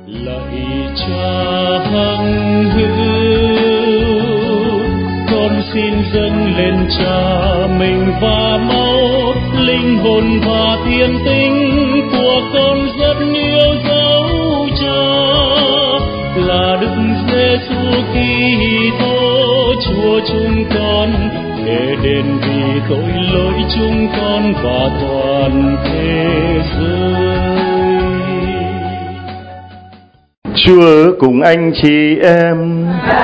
Lạy Cha hằng hữu, con xin dâng lên Cha mình và máu, linh hồn và thiên tính của con rất yêu dấu Cha, là Đức Giêsu Kitô Chúa chúng con, để đền vì tội lỗi chúng con và toàn thế giới. Chúa ở cùng anh chị em.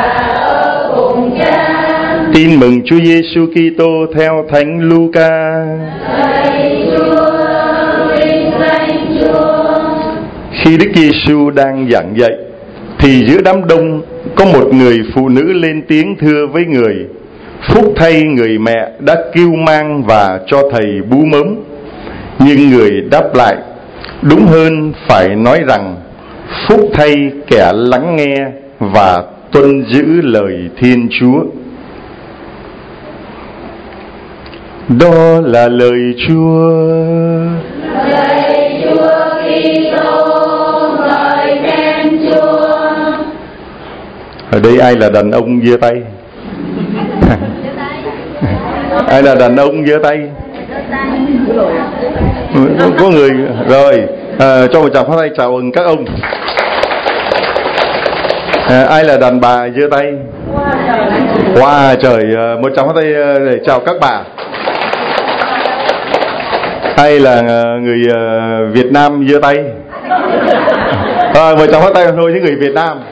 Tin mừng Chúa Giêsu Kitô theo Thánh Luca. Khi Đức Giêsu đang giảng dạy, thì giữa đám đông có một người phụ nữ lên tiếng thưa với người: phúc thay người mẹ đã cưu mang và cho thầy bú mớm. Nhưng người đáp lại: đúng hơn phải nói rằng phúc thay kẻ lắng nghe và tuân giữ lời Thiên Chúa. Đó là lời Chúa. Lạy Chúa Kitô, ngợi khen Chúa. Ở đây ai là đàn ông giơ tay? Ai là đàn ông giơ tay? Có người rồi. Cho một tràng pháo tay chào mừng các ông. Ai là đàn bà giơ tay? Wow, trời, một tràng pháo tay để chào các bà. Ai là người Việt Nam giơ tay? Một tràng pháo tay thôi những người Việt Nam.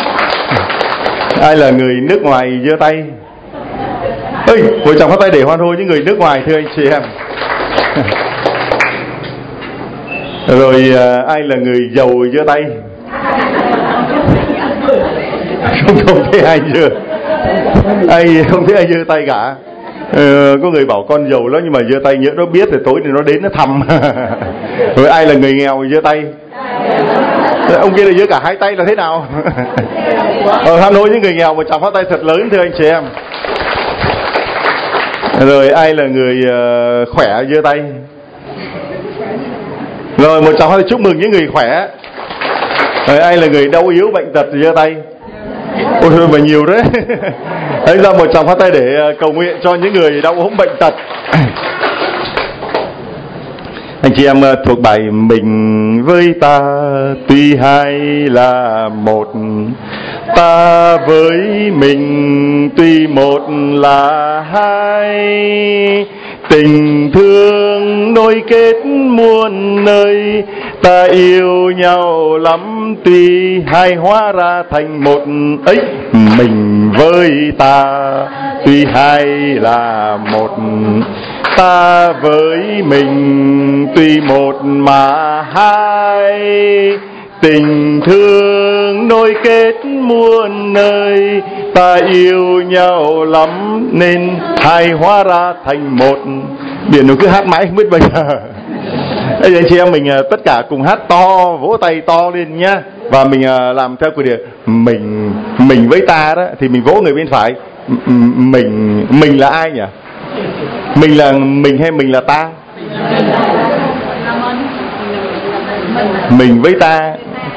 Ai là người nước ngoài giơ tay? Ơi, một tràng pháo tay để hoan hô những người nước ngoài thưa anh chị em. Rồi ai là người giàu giơ tay? Không thấy ai giơ. Không thấy ai giơ tay cả. Có người bảo con giàu lắm nhưng mà giơ tay nhớ nó biết rồi tối thì nó đến nó thăm. Rồi ai là người nghèo giơ tay? Ông kia là giơ cả hai tay là thế nào? Hoan hô những người nghèo một tràng pháo tay thật lớn thưa anh chị em. Rồi ai là người khỏe giơ tay? Rồi một tràng pháo tay chúc mừng những người khỏe. Rồi ai là người đau yếu bệnh tật giơ tay? Ôi thôi mà nhiều đấy. Đấy, ra một tràng pháo tay để cầu nguyện cho những người đau ốm bệnh tật. Anh chị em thuộc bài mình với ta tuy hai là một, ta với mình tuy một là hai, tình thương nối kết muôn nơi, ta yêu nhau lắm tuy hai hóa ra thành một ấy. Mình với ta tuy hai là một, ta với mình tuy một mà hai, tình thương nối kết muôn nơi, ta yêu nhau lắm nên hai hóa ra thành một. Biển nó cứ hát mãi không biết bây giờ. Bây giờ anh chị em mình tất cả cùng hát to, vỗ tay to lên nhá. Và mình làm theo quy định mình với ta đó, thì mình vỗ người bên phải. Mình là ai nhỉ? Mình là mình hay mình là ta? Mình với ta.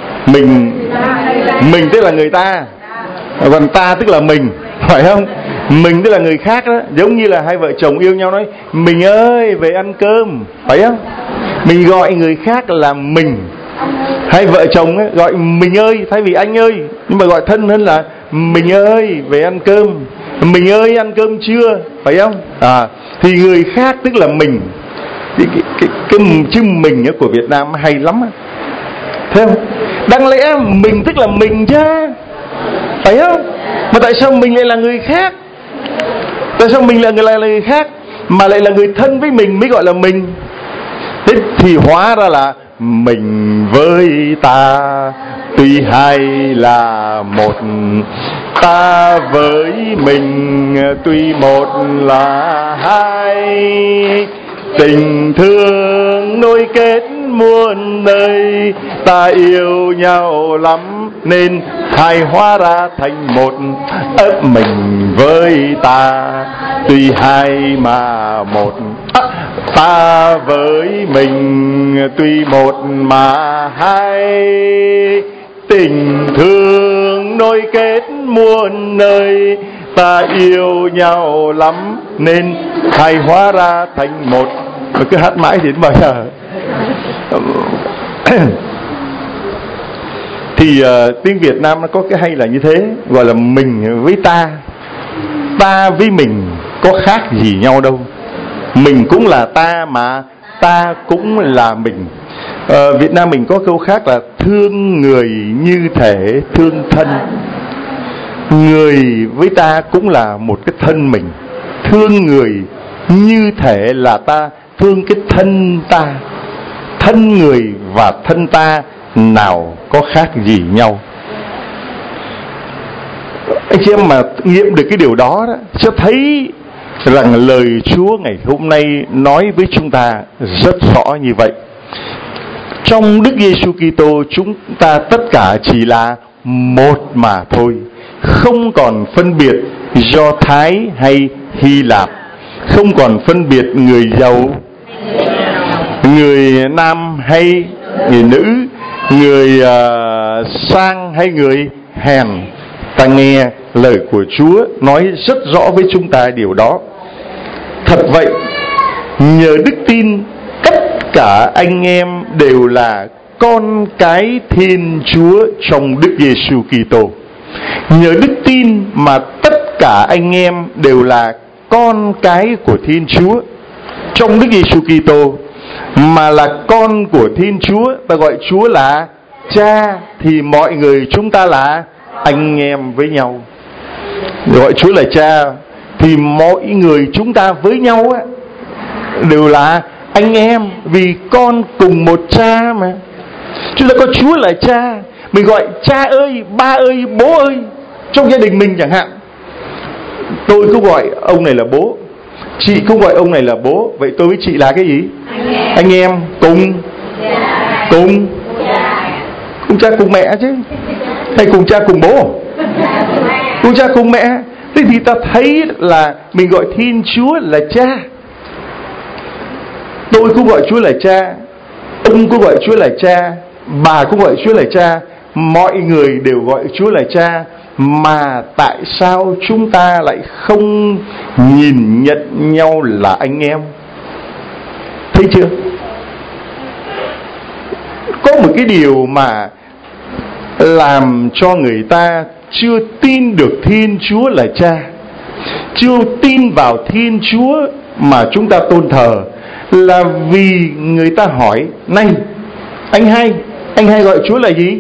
Mình tức là người ta, còn ta tức là mình, phải không? Mình tức là người khác đó. Giống như là hai vợ chồng yêu nhau nói: mình ơi về ăn cơm, phải không? Mình gọi người khác là mình. Hai vợ chồng ấy, gọi mình ơi thay vì anh ơi, nhưng mà gọi thân hơn là mình ơi về ăn cơm, mình ơi ăn cơm chưa, phải không? Thì người khác tức là mình. Cái chữ mình của Việt Nam hay lắm, thấy không? Đáng lẽ mình tức là mình chứ, phải không? Mà tại sao mình lại là người khác? Tại sao mình lại là người khác mà lại là người thân với mình mới gọi là mình? Thế thì hóa ra là mình với ta tuy hai là một, ta với mình tuy một là hai, tình thương nối kết muôn nơi, ta yêu nhau lắm nên hai hóa ra thành một. Mình với ta tuy hai mà một, ta với mình tuy một mà hai, tình thương nối kết muôn nơi. Ta yêu nhau lắm nên hai hóa ra thành một. Mà cứ hát mãi đến bao giờ? Thì tiếng Việt Nam nó có cái hay là như thế, gọi là mình với ta, ta với mình có khác gì nhau đâu. Mình cũng là ta mà ta cũng là mình. Việt Nam mình có câu khác là thương người như thể thương thân. Người với ta cũng là một cái thân mình. Thương người như thể là ta thương cái thân ta. Thân người và thân ta nào có khác gì nhau. Anh chị em mà nghiệm được cái điều đó, sẽ thấy rằng lời Chúa ngày hôm nay nói với chúng ta rất rõ như vậy. Trong Đức Giêsu Kitô, chúng ta tất cả chỉ là một mà thôi, không còn phân biệt Do Thái hay Hy Lạp, không còn phân biệt người giàu, người nam hay người nữ, người sang hay người hèn. Ta nghe lời của Chúa nói rất rõ với chúng ta điều đó. Thật vậy, nhờ đức tin tất cả anh em đều là con cái Thiên Chúa trong Đức Giêsu Kitô. Nhờ đức tin mà tất cả anh em đều là con cái của Thiên Chúa trong Đức Giêsu Kitô. Mà là con của Thiên Chúa, ta gọi Chúa là Cha, thì mọi người chúng ta là anh em với nhau. Gọi Chúa là Cha thì mọi người chúng ta với nhau á, đều là anh em, vì con cùng một Cha mà. Chúng ta có Chúa là Cha, mình gọi cha ơi, ba ơi, bố ơi. Trong gia đình mình chẳng hạn, tôi cũng gọi ông này là bố, chị cũng gọi ông này là bố. Vậy tôi với chị là cái gì? Anh em cùng cha cùng mẹ chứ, hay cùng cha cùng bố? Cùng cha cùng mẹ. Thế thì ta thấy là mình gọi Thiên Chúa là Cha. Tôi cũng gọi Chúa là Cha, ông cũng gọi Chúa là Cha, bà cũng gọi Chúa là Cha. Mọi người đều gọi Chúa là Cha. Mà tại sao chúng ta lại không nhìn nhận nhau là anh em? Thấy chưa? Có một cái điều mà làm cho người ta chưa tin được Thiên Chúa là Cha, chưa tin vào Thiên Chúa mà chúng ta tôn thờ, là vì người ta hỏi: này, anh hai gọi Chúa là gì?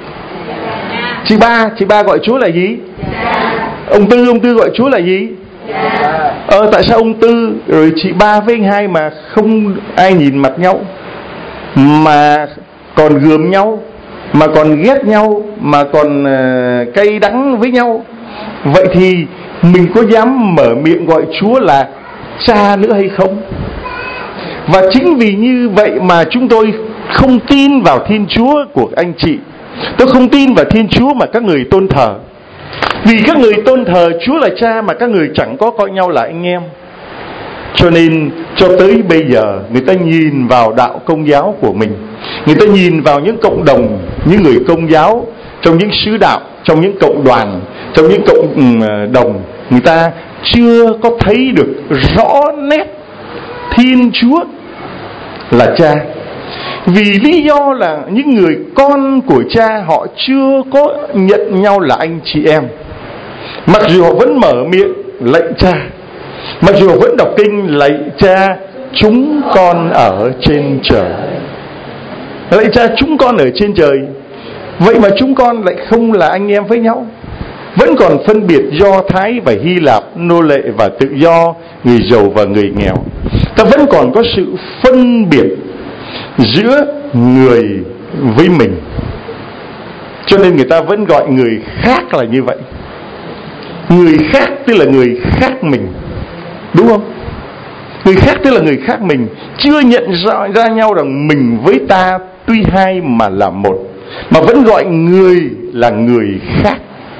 Chị ba gọi Chúa là gì? Ông Tư gọi Chúa là gì? Tại sao ông Tư rồi chị ba với anh hai mà không ai nhìn mặt nhau, mà còn gườm nhau, mà còn ghét nhau, mà còn cay đắng với nhau? Vậy thì mình có dám mở miệng gọi Chúa là Cha nữa hay không? Và chính vì như vậy mà chúng tôi không tin vào Thiên Chúa của anh chị. Tôi không tin vào Thiên Chúa mà các người tôn thờ. Vì các người tôn thờ Chúa là Cha mà các người chẳng có coi nhau là anh em. Cho nên cho tới bây giờ người ta nhìn vào đạo Công giáo của mình, người ta nhìn vào những cộng đồng, những người Công giáo, trong những sứ đạo, trong những cộng đoàn, trong những cộng đồng, người ta chưa có thấy được rõ nét Thiên Chúa là Cha. Vì lý do là những người con của Cha họ chưa có nhận nhau là anh chị em. Mặc dù họ vẫn mở miệng lạy Cha, mặc dù họ vẫn đọc kinh lạy Cha chúng con ở trên trời, lạy Cha chúng con ở trên trời. Vậy mà chúng con lại không là anh em với nhau, vẫn còn phân biệt Do Thái và Hy Lạp, nô lệ và tự do, người giàu và người nghèo. Ta vẫn còn có sự phân biệt giữa người với mình. Cho nên người ta vẫn gọi người khác là như vậy. Người khác tức là người khác mình, đúng không? Người khác tức là người khác mình, chưa nhận ra nhau rằng mình với ta tuy hai mà là một, mà vẫn gọi người là người khác.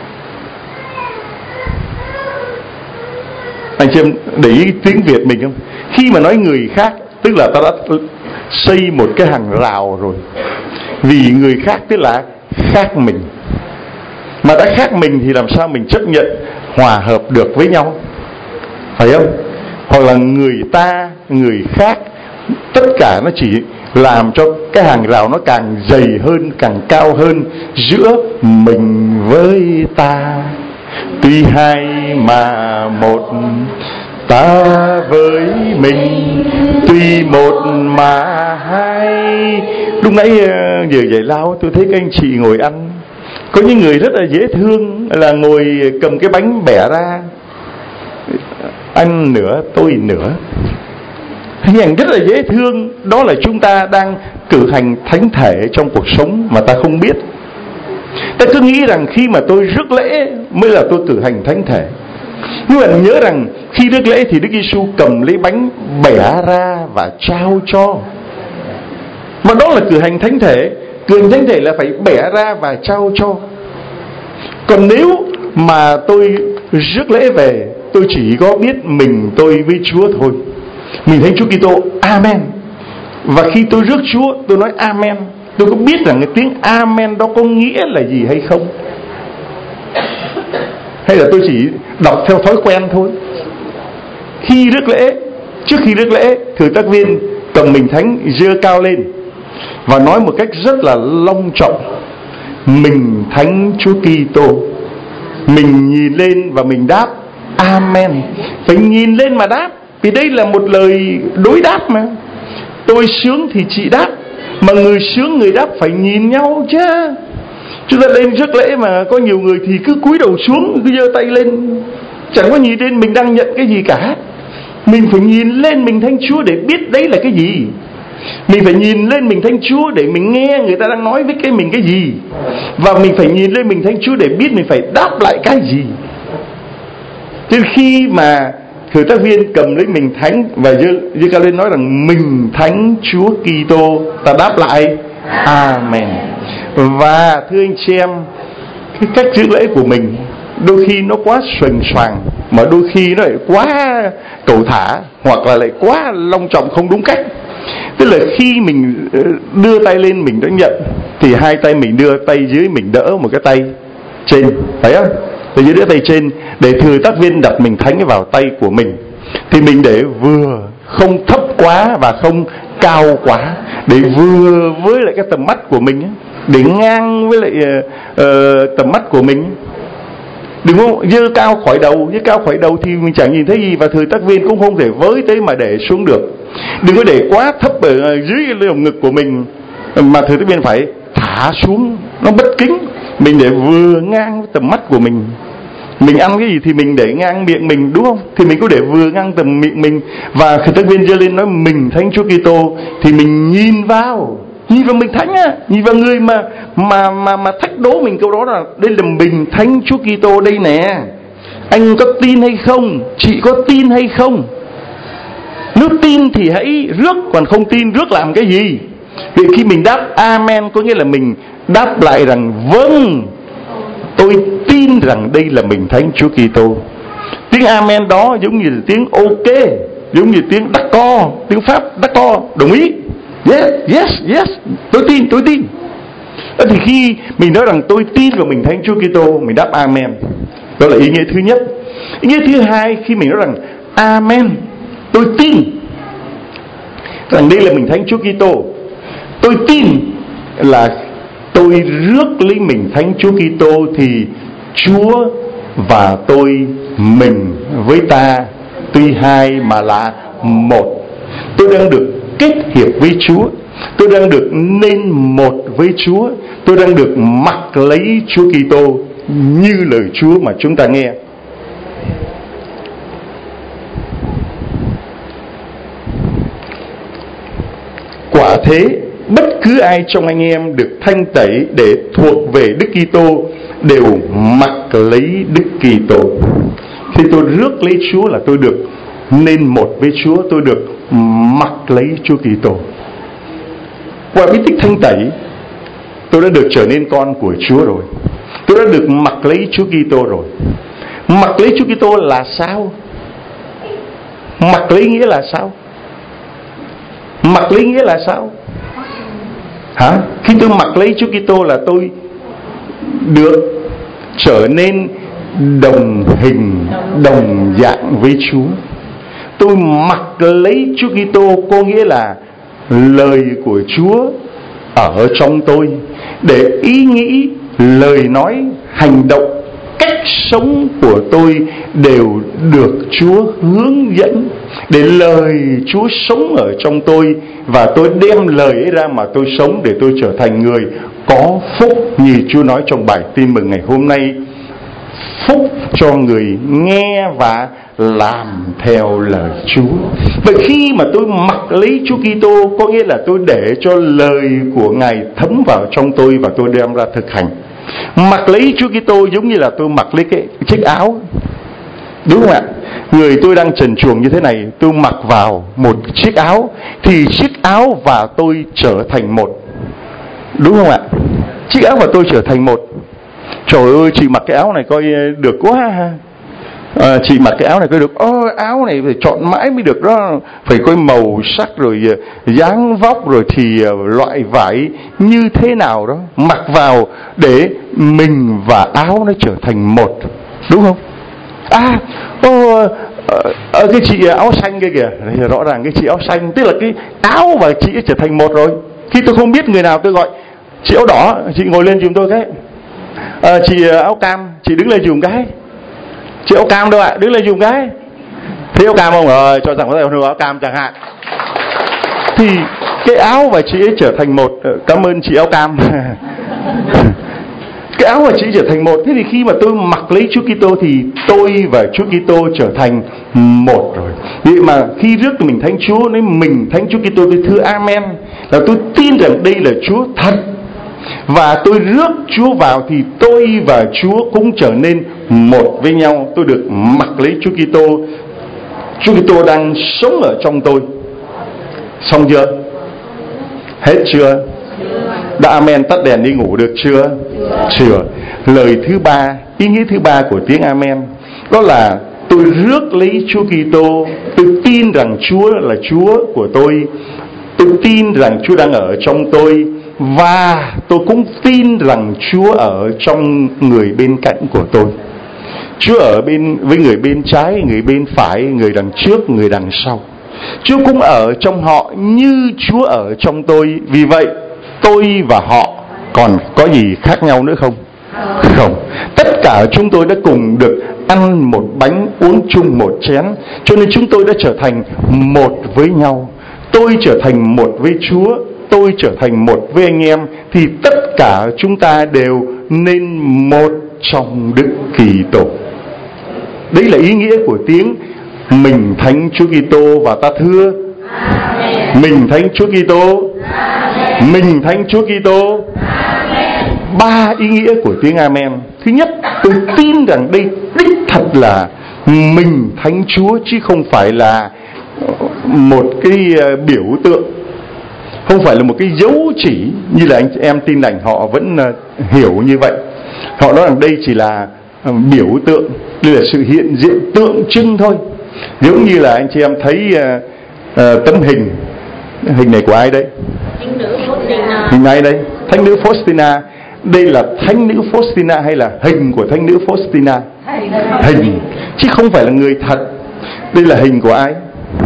Anh chị em để ý tiếng Việt mình không? Khi mà nói người khác, tức là ta đã xây một cái hàng rào rồi. Vì người khác tức là khác mình. Mà đã khác mình thì làm sao mình chấp nhận hòa hợp được với nhau, phải không? Hoặc là người ta, người khác, tất cả nó chỉ làm cho cái hàng rào nó càng dày hơn, càng cao hơn giữa mình với ta. Tuy hai mà một, ta với mình tuy một mà hai. Lúc nãy giờ giải lao tôi thấy các anh chị ngồi ăn, có những người rất là dễ thương là ngồi cầm cái bánh bẻ ra, ăn nửa tôi nửa. Hình ảnh rất là dễ thương. Đó là chúng ta đang cử hành thánh thể trong cuộc sống mà ta không biết. Ta cứ nghĩ rằng khi mà tôi rước lễ mới là tôi cử hành thánh thể. Nhưng mà nhớ rằng khi rước lễ thì Đức Giêsu cầm lấy bánh bẻ ra và trao cho. Mà đó là cử hành thánh thể. Cử hành thánh thể là phải bẻ ra và trao cho. Còn nếu mà tôi rước lễ về, tôi chỉ có biết mình tôi với Chúa thôi. Mình Thánh Chúa Kitô, Amen. Và khi tôi rước Chúa, tôi nói Amen. Tôi có biết rằng cái tiếng Amen đó có nghĩa là gì hay không? Hay là tôi chỉ đọc theo thói quen thôi? Khi rước lễ, trước khi rước lễ, thừa tác viên cầm mình thánh giơ cao lên và nói một cách rất là long trọng: mình Thánh Chúa Kitô. Mình nhìn lên và mình đáp Amen. Phải nhìn lên mà đáp, vì đây là một lời đối đáp mà. Tôi sướng thì chị đáp, mà người sướng người đáp phải nhìn nhau chứ. Chúng ta lên rước lễ mà có nhiều người thì cứ cúi đầu xuống, cứ giơ tay lên, chẳng có nhìn lên mình đang nhận cái gì cả. Mình phải nhìn lên mình Thánh Chúa để biết đấy là cái gì. Mình phải nhìn lên mình Thánh Chúa để mình nghe người ta đang nói với mình cái gì. Và mình phải nhìn lên mình Thánh Chúa để biết mình phải đáp lại cái gì. Chứ khi mà thừa tác viên cầm lấy mình thánh và giơ cao lên nói rằng mình Thánh Chúa Kitô, ta đáp lại Amen. Và thưa anh chị em, cái cách rước lễ của mình đôi khi nó quá xuềnh xoàng, mà đôi khi nó lại quá cầu thả, hoặc là lại quá long trọng không đúng cách. Tức là khi mình đưa tay lên mình đã nhận, thì hai tay mình đưa, tay dưới mình đỡ một cái tay trên, phải không? Tay dưới đỡ tay trên, để thừa tác viên đặt mình thánh vào tay của mình. Thì mình để vừa, không thấp quá và không cao quá, để vừa với lại cái tầm mắt của mình, để ngang với lại tầm mắt của mình. Đừng có dơ cao khỏi đầu. Dơ cao khỏi đầu thì mình chẳng nhìn thấy gì, và thừa tác viên cũng không thể với tới mà để xuống được. Đừng có để quá thấp ở dưới cái lồng ngực của mình, mà thừa tác viên phải thả xuống, nó bất kính. Mình để vừa ngang với tầm mắt của mình. Mình ăn cái gì thì mình để ngang miệng mình, đúng không? Thì mình có để vừa ngang tầm miệng mình. Và thừa tác viên giơ lên nói mình Thánh Chúa Kitô, thì mình nhìn vào mình thánh á, nhìn vào người mà thách đố mình câu đó là đây là mình Thánh Chúa Kitô đây nè. Anh có tin hay không? Chị có tin hay không? Nếu tin thì hãy rước, còn không tin rước làm cái gì? Vì khi mình đáp Amen có nghĩa là mình đáp lại rằng vâng, tôi tin rằng đây là mình Thánh Chúa Kitô. Tiếng Amen đó giống như là tiếng ok, giống như tiếng d'accord, tiếng Pháp d'accord, đồng ý. Yes, tôi tin. Thì khi mình nói rằng tôi tin vào mình Thánh Chúa Kitô, mình đáp Amen. Đó là ý nghĩa thứ nhất. Ý nghĩa thứ hai, khi mình nói rằng Amen, tôi tin rằng đây là mình Thánh Chúa Kitô, tôi tin là tôi rước lấy mình Thánh Chúa Kitô, thì Chúa và tôi, mình với ta, tuy hai mà là một. Tôi đang được kết hiệp với Chúa, tôi đang được nên một với Chúa, tôi đang được mặc lấy Chúa Kitô như lời Chúa mà chúng ta nghe. Quả thế, bất cứ ai trong anh em được thanh tẩy để thuộc về Đức Kitô đều mặc lấy Đức Kitô. Khi tôi rước lấy Chúa là tôi được nên một với Chúa, tôi được mặc lấy Chúa Kitô. Qua bí tích thanh tẩy, tôi đã được trở nên con của Chúa rồi. Tôi đã được mặc lấy Chúa Kitô rồi. Mặc lấy Chúa Kitô là sao? Mặc lấy nghĩa là sao? Mặc lấy nghĩa là sao? Hả? Khi tôi mặc lấy Chúa Kitô là tôi được trở nên đồng hình, đồng dạng với Chúa. Tôi mặc lấy Chúa Kitô, có nghĩa là lời của Chúa ở trong tôi, để ý nghĩ, lời nói, hành động, cách sống của tôi đều được Chúa hướng dẫn, để lời Chúa sống ở trong tôi, và tôi đem lời ấy ra mà tôi sống, để tôi trở thành người có phúc, như Chúa nói trong bài tin mừng ngày hôm nay. Phúc cho người nghe và làm theo lời Chúa. Vậy khi mà tôi mặc lấy Chúa Kitô, có nghĩa là tôi để cho lời của Ngài thấm vào trong tôi và tôi đem ra thực hành. Mặc lấy Chúa Kitô giống như là tôi mặc lấy cái chiếc áo, đúng không ạ? Người tôi đang trần truồng như thế này, tôi mặc vào một chiếc áo, thì chiếc áo và tôi trở thành một, đúng không ạ? Chiếc áo và tôi trở thành một. Trời ơi, chị mặc cái áo này coi được quá ha. Chị mặc cái áo này coi được. Áo này phải chọn mãi mới được đó. Phải coi màu sắc rồi dáng vóc rồi thì loại vải như thế nào đó. Mặc vào để mình và áo nó trở thành một, đúng không? Cái chị áo xanh kia kìa, rõ ràng cái chị áo xanh, tức là cái áo và chị trở thành một rồi. Khi tôi không biết người nào tôi gọi chị áo đỏ, chị ngồi lên giùm tôi cái. Chị áo cam, chị đứng lên giùm cái. Chị áo cam đâu ạ, đứng lên giùm cái. Thấy áo cam không? Rồi, cho rằng có thể áo cam chẳng hạn. Thì cái áo và chị ấy trở thành một. Cảm ơn chị áo cam. Cái áo và chị trở thành một. Thế thì khi mà tôi mặc lấy Chúa Kitô thì tôi và Chúa Kitô trở thành một rồi. Vậy mà khi rước thì mình thánh Chúa, nếu mình thánh Chúa Kitô, tôi thưa amen, là tôi tin rằng đây là Chúa thật. Và tôi rước Chúa vào thì tôi và Chúa cũng trở nên một với nhau. Tôi được mặc lấy Chúa Kitô. Chúa Kitô đang sống ở trong tôi. Xong chưa? Hết chưa? Đã amen tắt đèn đi ngủ được chưa? Chưa. Lời thứ ba, ý nghĩa thứ ba của tiếng amen, đó là tôi rước lấy Chúa Kitô. Tôi tin rằng Chúa là Chúa của tôi. Tôi tin rằng Chúa đang ở trong tôi. Và tôi cũng tin rằng Chúa ở trong người bên cạnh của tôi. Chúa ở với người bên trái, người bên phải, người đằng trước, người đằng sau. Chúa cũng ở trong họ như Chúa ở trong tôi. Vì vậy tôi và họ còn có gì khác nhau nữa không? Không. Tất cả chúng tôi đã cùng được ăn một bánh, uống chung một chén, cho nên chúng tôi đã trở thành một với nhau. Tôi trở thành một với Chúa, tôi trở thành một với anh em, thì tất cả chúng ta đều nên một trong Đức Kitô. Đấy là ý nghĩa của tiếng mình thánh Chúa Kitô. Và ta thưa mình thánh Chúa Kitô, mình thánh Chúa Kitô. Ba ý nghĩa của tiếng amen. Thứ nhất, tôi tin rằng đây đích thật là mình thánh Chúa, chứ không phải là một cái biểu tượng, không phải là một cái dấu chỉ như là anh em Tin Lành họ vẫn hiểu như vậy. Họ nói rằng đây chỉ là biểu tượng, đây là sự hiện diện tượng trưng thôi. Giống như là anh chị em thấy tấm hình này của ai đây? Hình ai đây? Thánh nữ Faustina. Đây là thánh nữ Faustina hay là hình của thánh nữ Faustina? Hình, chứ không phải là người thật. Đây là hình của ai?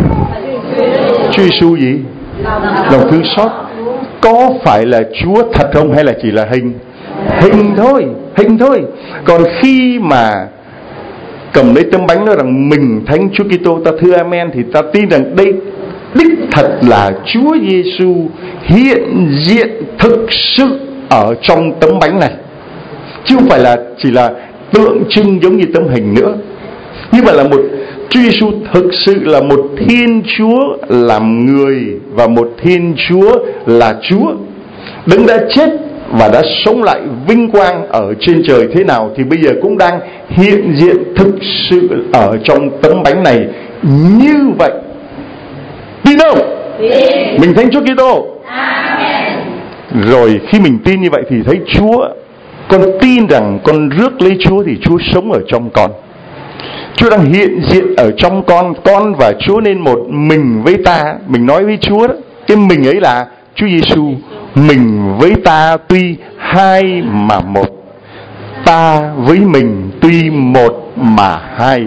Chúa Giêsu gì? Lòng thương xót. Có phải là Chúa thật không hay là chỉ là hình? Hình thôi, hình thôi. Còn khi mà cầm lấy tấm bánh nói rằng mình thánh Chúa Kitô, ta thưa amen, thì ta tin rằng đây đích thật là Chúa Giêsu hiện diện thực sự ở trong tấm bánh này, chứ không phải là chỉ là tượng trưng giống như tấm hình nữa. Như vậy là một Chúa Giêsu thực sự là một Thiên Chúa làm người, và một Thiên Chúa là Chúa. Đấng đã chết và đã sống lại vinh quang ở trên trời thế nào thì bây giờ cũng đang hiện diện thực sự ở trong tấm bánh này như vậy. Tin không? Mình thánh Chúa Kitô. Amen. Rồi khi mình tin như vậy thì thấy Chúa, con tin rằng con rước lấy Chúa thì Chúa sống ở trong con. Chúa đang hiện diện ở trong con và Chúa nên một mình với ta. Mình nói với Chúa đó, cái mình ấy là Chúa Giêsu. Mình với ta tuy hai mà một. ta với mình tuy một mà hai.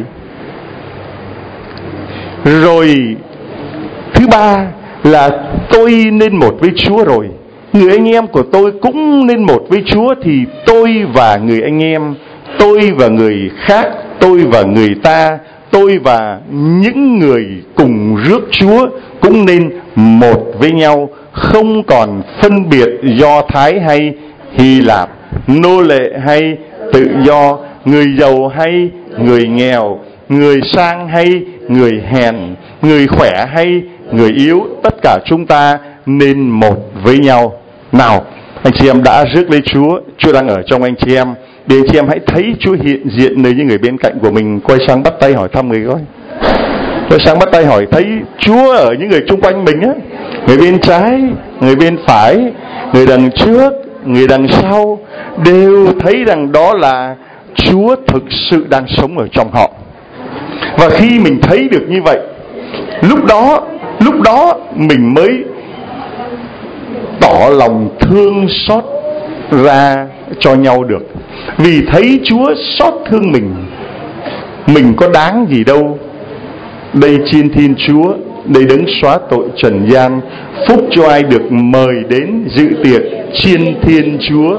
Rồi thứ ba là tôi nên một với Chúa rồi, người anh em của tôi cũng nên một với Chúa, thì tôi và người anh em, tôi và người khác, tôi và người ta, tôi và những người cùng rước Chúa cũng nên một với nhau, không còn phân biệt Do Thái hay Hy Lạp, nô lệ hay tự do, người giàu hay người nghèo, người sang hay người hèn, người khỏe hay người yếu, tất cả chúng ta nên một với nhau. Nào, anh chị em đã rước lấy Chúa, Chúa đang ở trong anh chị em, để anh chị em hãy thấy Chúa hiện diện nơi những người bên cạnh của mình. Quay sang bắt tay hỏi thăm người coi. Quay sang bắt tay hỏi thấy Chúa ở những người chung quanh mình á, người bên trái, người bên phải, người đằng trước, người đằng sau, đều thấy rằng đó là Chúa thực sự đang sống ở trong họ. Và khi mình thấy được như vậy, lúc đó mình mới tỏ lòng thương xót ra cho nhau được. Vì thấy Chúa xót thương mình có đáng gì đâu. Đây chiên thiên Chúa, đây đấng xóa tội trần gian, phúc cho ai được mời đến dự tiệc chiên thiên Chúa.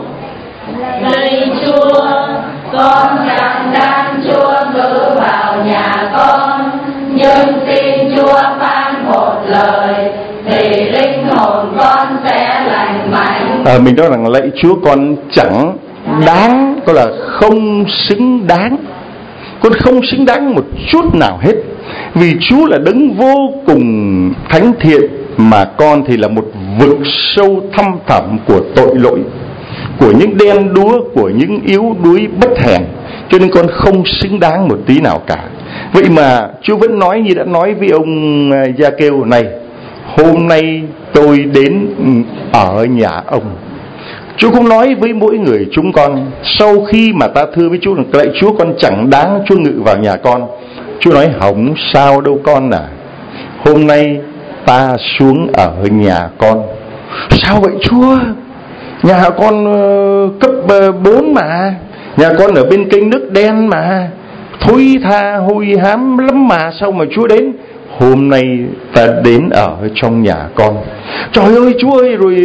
Lạy Chúa, con chẳng đáng Chúa cử vào nhà con, nhưng xin Chúa phán một lời thì linh hồn con sẽ lành mạnh. Mình nói rằng lạy Chúa, con chẳng đáng, có là không xứng đáng. Con không xứng đáng một chút nào hết. Vì Chúa là đấng vô cùng thánh thiện, mà con thì là một vực sâu thăm thẳm của tội lỗi, của những đen đúa, của những yếu đuối bất hèn, cho nên con không xứng đáng một tí nào cả. Vậy mà Chúa vẫn nói như đã nói với ông Gia-kêu này: hôm nay tôi đến ở nhà ông. Chúa cũng nói với mỗi người chúng con, sau khi mà ta thưa với Chúa rằng lạy Chúa, con chẳng đáng Chúa ngự vào nhà con, Chúa nói không sao đâu con à, hôm nay ta xuống ở nhà con. Sao vậy Chúa? Nhà con cấp 4 mà, nhà con ở bên kênh nước đen mà, thối tha hôi hám lắm mà, sao mà Chúa đến? Hôm nay ta đến ở trong nhà con. Trời ơi Chúa ơi, rồi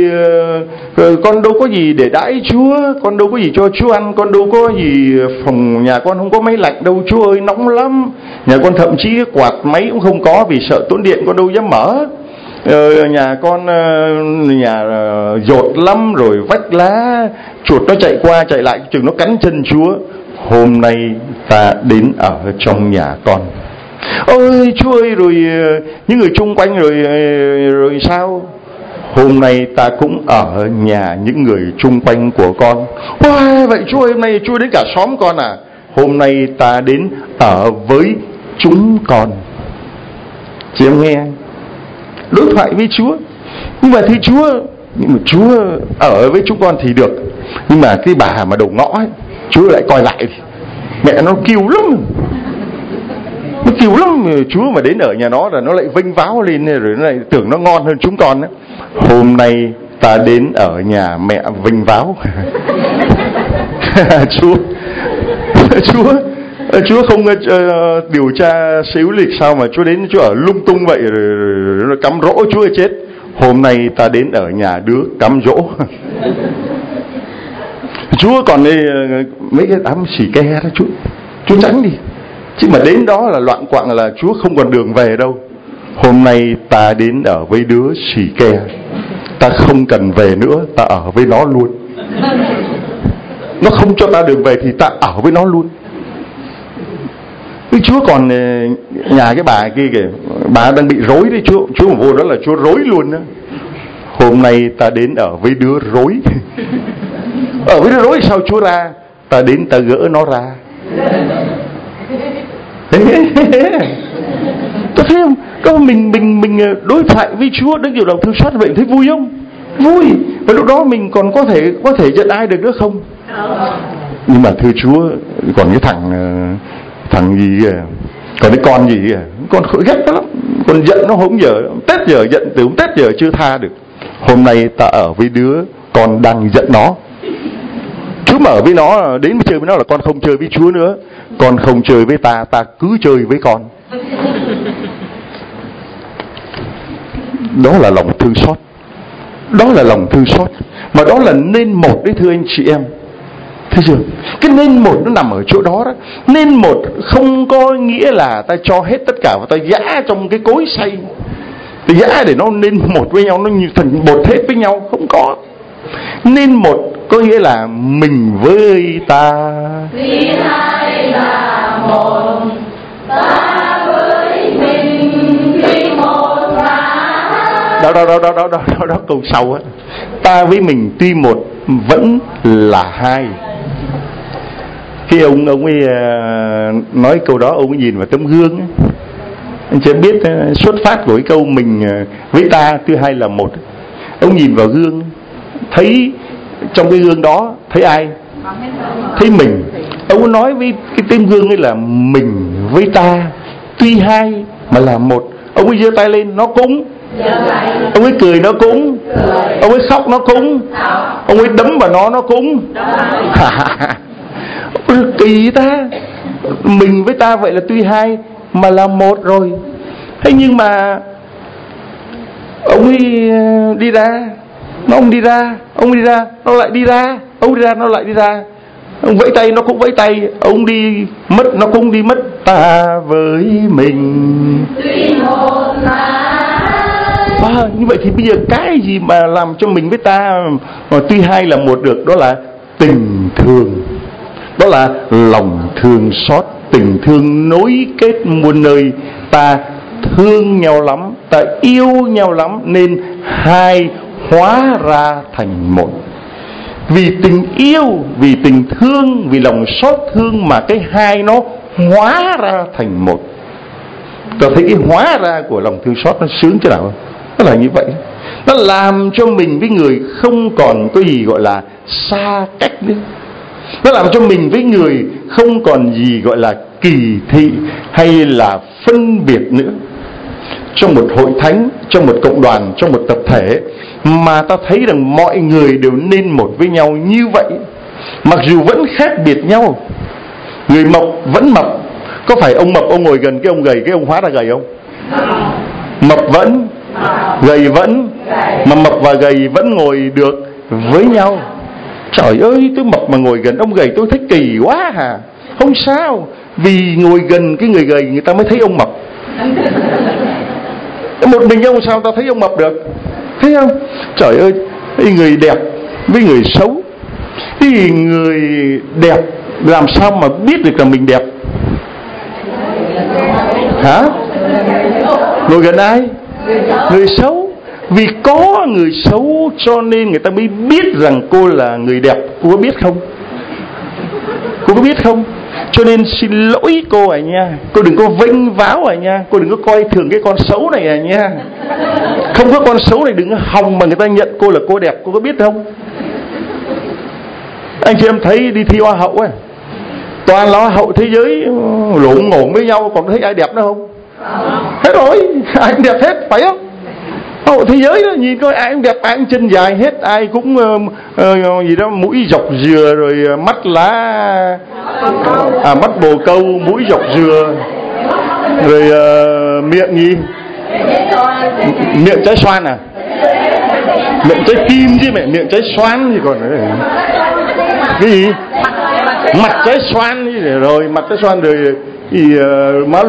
con đâu có gì để đãi Chúa, con đâu có gì cho Chúa ăn, con đâu có gì, phòng nhà con không có máy lạnh đâu Chúa ơi, nóng lắm. Nhà con thậm chí quạt máy cũng không có, vì sợ tốn điện con đâu dám mở. Nhà con nhà dột lắm, rồi vách lá chuột nó chạy qua chạy lại chừng nó cắn chân Chúa. Hôm nay ta đến ở trong nhà con. Ôi Chúa ơi, rồi những người chung quanh rồi sao? Hôm nay ta cũng ở nhà những người chung quanh của con. Wow, vậy Chúa ơi, hôm nay Chúa đến cả xóm con à? Hôm nay ta đến ở với chúng con. Chị em nghe đối thoại với Chúa. Nhưng mà thưa Chúa ở với chúng con thì được, nhưng mà cái bà mà đầu ngõ ấy, Chúa lại coi lại. Mẹ nó kiêu lắm, nó kiêu lắm. Chúa mà đến ở nhà nó là nó lại vênh váo lên, rồi nó lại tưởng nó ngon hơn chúng con ấy. Hôm nay ta đến ở nhà mẹ vênh váo. Chúa không điều tra xíu lịch sao mà Chúa đến Chúa ở lung tung vậy, rồi nó cắm rỗ Chúa chết. Hôm nay ta đến ở nhà đứa cắm rỗ. Chúa còn đây mấy cái đám xỉ ke đó, Chúa tránh đi. Chứ mà đến đó là loạn quạng là Chúa không còn đường về đâu. Hôm nay ta đến ở với đứa xỉ ke, ta không cần về nữa, ta ở với nó luôn. Nó không cho ta đường về thì ta ở với nó luôn. Chúa còn nhà cái bà kia kìa, bà đang bị rối đấy, Chúa mà vô đó là Chúa rối luôn đó. Hôm nay ta đến ở với đứa rối. Ở với đứa rối sao Chúa ra? Ta đến ta gỡ nó ra. Tôi thấy không? Có mình đối thoại với Chúa đứng điều đầu thương xót vậy thấy vui không? Vui. Và lúc đó mình còn có thể giận ai được nữa không? Nhưng mà thưa Chúa, còn cái thằng gì kìa, còn cái con gì kìa, con ghét nó lắm, con giận nó không giờ, Tết giờ giận từ Tết giờ chưa tha được. Hôm nay ta ở với đứa con đang giận nó. Chúa mở với nó, đến chơi với nó là con không chơi với Chúa nữa, con không chơi với ta, ta cứ chơi với con. Đó là lòng thương xót. Đó là lòng thương xót. Mà đó là nên một đấy thưa anh chị em. Thấy chưa? Cái nên một nó nằm ở chỗ đó đó. Nên một không có nghĩa là ta cho hết tất cả và ta giã trong cái cối xay, ta giã để nó nên một với nhau, nó như thành bột hết với nhau. Không có. Nên một có nghĩa là mình với ta, vì hai là một, ta với mình vì một là đó câu sau á. Ta với mình tuy một vẫn là hai. Khi ông ấy nói câu đó, ông ấy nhìn vào tấm gương ấy. Anh chưa biết xuất phát của cái câu mình với ta thứ hai là một. Ông nhìn vào gương, thấy trong cái gương đó thấy ai? Thấy mình. Ông nói với cái tấm gương ấy là mình với ta tuy hai mà là một. Ông ấy giơ tay lên, nó cúng. Ông ấy cười, nó cúng. Ông ấy khóc, nó cúng. Ông ấy đấm vào nó cúng. Kỳ ta. Mình với ta vậy là tuy hai mà là một rồi. Thế nhưng mà ông ấy đi ra, ông đi ra, nó lại đi ra, ông đi ra, nó lại đi ra. Ông vẫy tay, nó cũng vẫy tay. Ông đi mất, nó cũng đi mất. Ta với mình như vậy thì bây giờ cái gì mà làm cho mình với ta mà tuy hai là một được? Đó là tình thương. Đó là lòng thương xót. Tình thương nối kết muôn nơi. Ta thương nhau lắm, ta yêu nhau lắm, nên hai hóa ra thành một. Vì tình yêu, vì tình thương, vì lòng xót thương mà cái hai nó hóa ra thành một. Ta thấy cái hóa ra của lòng thương xót nó sướng thế nào không? Nó là như vậy. Nó làm cho mình với người không còn có gì gọi là xa cách nữa. Nó làm cho mình với người không còn gì gọi là kỳ thị hay là phân biệt nữa. Trong một hội thánh, trong một cộng đoàn, trong một tập thể mà ta thấy rằng mọi người đều nên một với nhau như vậy. Mặc dù vẫn khác biệt nhau. Người mập vẫn mập. Có phải ông mập ông ngồi gần cái ông gầy, cái ông hóa ra gầy không? Mập vẫn, gầy vẫn. Mà mập và gầy vẫn ngồi được với nhau. Trời ơi, tôi mập mà ngồi gần ông gầy tôi thấy kỳ quá hà. Không sao. Vì ngồi gần cái người gầy người ta mới thấy ông mập. Một mình ông sao ta thấy ông mập được? Thấy không? Trời ơi, người đẹp với người xấu. Thì người đẹp làm sao mà biết được là mình đẹp? Hả? Ngồi gần ai? Người xấu. Vì có người xấu cho nên người ta mới biết rằng cô là người đẹp. Cô có biết không? Cô có biết không? Cho nên xin lỗi cô à nha. Cô đừng có vênh váo à nha. Cô đừng có coi thường cái con xấu này à nha. Không có con xấu này đừng có hòng mà người ta nhận cô là cô đẹp. Cô có biết không? Anh chị em thấy đi thi hoa hậu ấy, toàn là hoa hậu thế giới lộn ngổn với nhau, còn thấy ai đẹp nữa không? Hết rồi, ai cũng đẹp hết, phải không? Hoa hậu thế giới đó, nhìn coi ai cũng đẹp, ai cũng chân dài hết, ai cũng gì đó mũi dọc dừa, rồi mắt lá, mắt bồ câu, mũi dọc dừa, rồi miệng gì? Miệng trái xoan à? Miệng trái kim chứ mẹ, miệng trái xoan thì còn nữa. Cái gì? Mặt trái xoan rồi, mặt trái xoan rồi thì má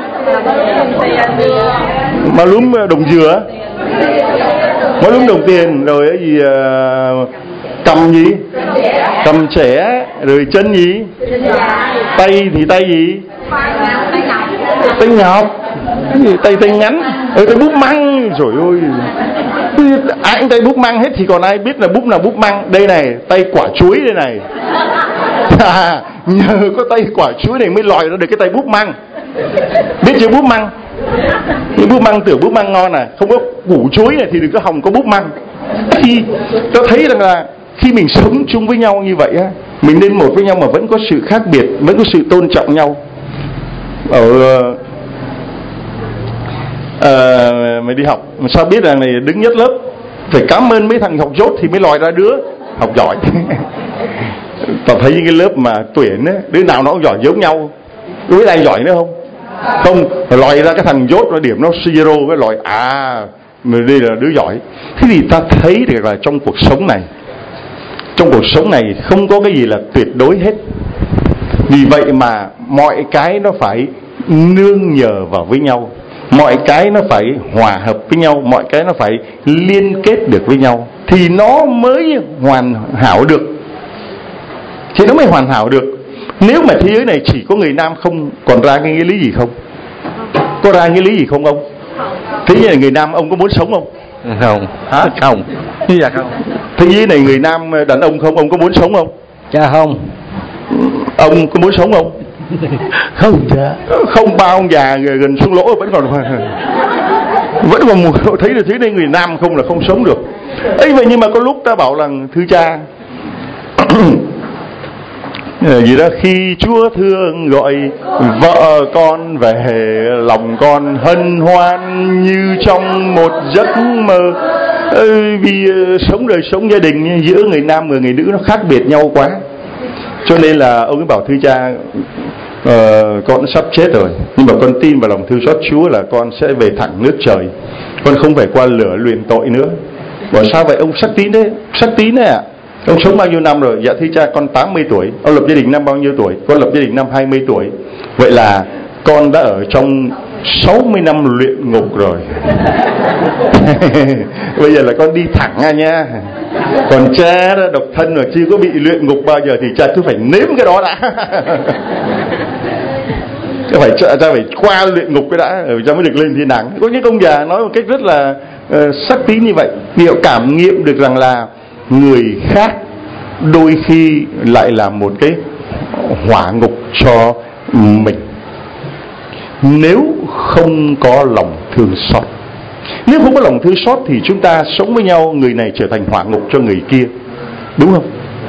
lúm đồng dừa, má lúm đồng tiền, rồi cái gì cầm gì? Cầm trẻ, rồi chân gì? Tay thì tay gì? Tay ngọc. Tay ngắn. Tay búp măng. Trời ơi, ai cũng tay búp măng hết thì còn ai biết là búp nào búp măng. Đây này, tay quả chuối đây này. Nhờ có tay quả chuối này mới lòi ra được cái tay búp măng. Biết chưa búp măng? Những búp măng tưởng búp măng ngon à. Không có củ chuối này thì đừng có hòng có búp măng. Thì tôi thấy rằng là khi mình sống chung với nhau như vậy á, mình nên một với nhau mà vẫn có sự khác biệt, vẫn có sự tôn trọng nhau. Mày đi học mà sao biết rằng này đứng nhất lớp, phải cảm ơn mấy thằng học dốt thì mới lòi ra đứa học giỏi. Ta thấy những cái lớp mà tuyển ấy, đứa nào nó cũng giỏi giống nhau. Đứa ai giỏi nữa không? Không, loại ra cái thằng dốt nó điểm nó zero, cái loại người đây là đứa giỏi. Thế thì ta thấy được là trong cuộc sống này không có cái gì là tuyệt đối hết. Vì vậy mà mọi cái nó phải nương nhờ vào với nhau, mọi cái nó phải hòa hợp với nhau, mọi cái nó phải liên kết được với nhau thì nó mới hoàn hảo được. Nếu mà thế giới này chỉ có người nam không, còn ra cái nghĩa lý gì không? Có ra nghĩa lý gì không ông? Thế giới này người nam ông có muốn sống không? Không. Hả? Không. Dạ không. Thế giới này người nam đàn ông không? Ông có muốn sống không? Dạ không. Ông có muốn sống không? Không dạ. Không, ba ông già gần xuống lỗ vẫn còn thấy là thế này người nam không là không sống được. Ấy vậy nhưng mà có lúc ta bảo là thưa cha gì đó, khi Chúa thương gọi vợ con về, lòng con hân hoan như trong một giấc mơ. Vì đời sống gia đình giữa người nam và người nữ nó khác biệt nhau quá, cho nên là ông ấy bảo thưa cha, con sắp chết rồi, nhưng mà con tin vào lòng thương xót Chúa là con sẽ về thẳng nước trời, con không phải qua lửa luyện tội nữa. Bảo sao vậy ông sắc tín đấy? Sắc tín đấy ạ. Ông sống bao nhiêu năm rồi? Dạ thưa cha con 80 tuổi. Ông lập gia đình năm bao nhiêu tuổi? Con lập gia đình năm 20 tuổi. Vậy là con đã ở trong 60 năm luyện ngục rồi. Bây giờ là con đi thẳng ra nha. Còn cha đó độc thân mà chưa có bị luyện ngục bao giờ thì cha cứ phải nếm cái đó đã. Cha phải qua luyện ngục cái đã rồi cha mới được lên thiên đàng. Có những ông già nói một cách rất là sắc tín như vậy, vì họ cảm nghiệm được rằng là người khác đôi khi lại là một cái hỏa ngục cho mình. Nếu không có lòng thương xót, nếu không có lòng thương xót thì chúng ta sống với nhau, người này trở thành hỏa ngục cho người kia, đúng không?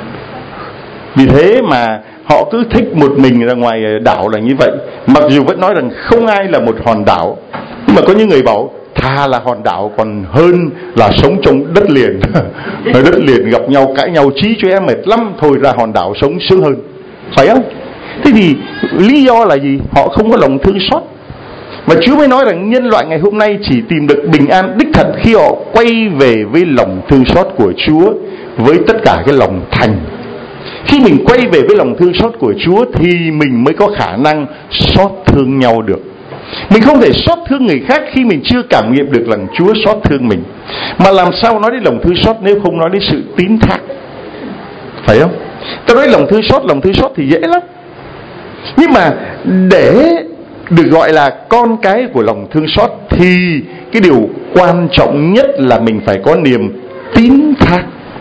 Vì thế mà họ cứ thích một mình ra ngoài đảo là như vậy. Mặc dù vẫn nói rằng không ai là một hòn đảo, nhưng mà có những người bảo thà là hòn đảo còn hơn là sống trong đất liền. Ở đất liền gặp nhau cãi nhau chí cho em mệt lắm, thôi ra hòn đảo sống sướng hơn, phải không? Thế thì lý do là gì? Họ không có lòng thương xót. Và Chúa mới nói rằng nhân loại ngày hôm nay chỉ tìm được bình an đích thật khi họ quay về với lòng thương xót của Chúa với tất cả cái lòng thành. Khi mình quay về với lòng thương xót của Chúa thì mình mới có khả năng xót thương nhau được. Mình không thể xót thương người khác khi mình chưa cảm nghiệm được rằng Chúa xót thương mình. Mà làm sao nói đến lòng thương xót nếu không nói đến sự tín thác, phải không? Ta nói lòng thương xót thì dễ lắm. Nhưng mà để được gọi là con cái của lòng thương xót thì cái điều quan trọng nhất là mình phải có niềm tín thác,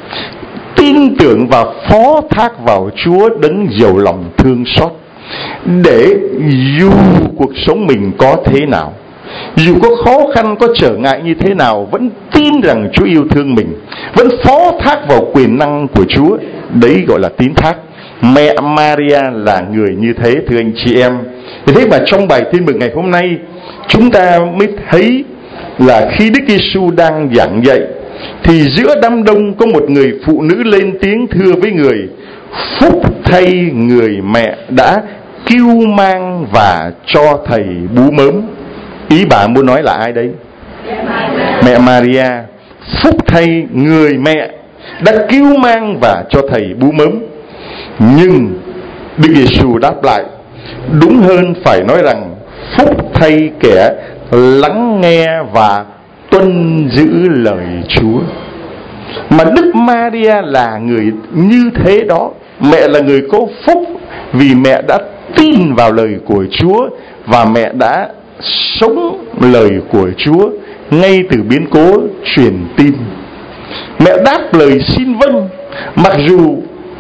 tin tưởng và phó thác vào Chúa đấng giàu lòng thương xót. Để dù cuộc sống mình có thế nào, dù có khó khăn, có trở ngại như thế nào, vẫn tin rằng Chúa yêu thương mình, vẫn phó thác vào quyền năng của Chúa. Đấy gọi là tín thác. Mẹ Maria là người như thế, thưa anh chị em. Thế mà trong bài tin mừng ngày hôm nay, chúng ta mới thấy là khi Đức Giêsu đang giảng dạy thì giữa đám đông có một người phụ nữ lên tiếng thưa với người: phúc thay người mẹ đã cưu mang và cho thầy bú mớm. Ý bà muốn nói là ai đấy? Mẹ Maria. Phúc thay người mẹ đã cưu mang và cho thầy bú mớm. Nhưng Đức Giêsu đáp lại, đúng hơn phải nói rằng phúc thay kẻ lắng nghe và tuân giữ lời Chúa. Mà Đức Maria là người như thế đó. Mẹ là người có phúc vì mẹ đã tin vào lời của Chúa và mẹ đã sống lời của Chúa ngay từ biến cố truyền tin. Mẹ đáp lời xin vâng, mặc dù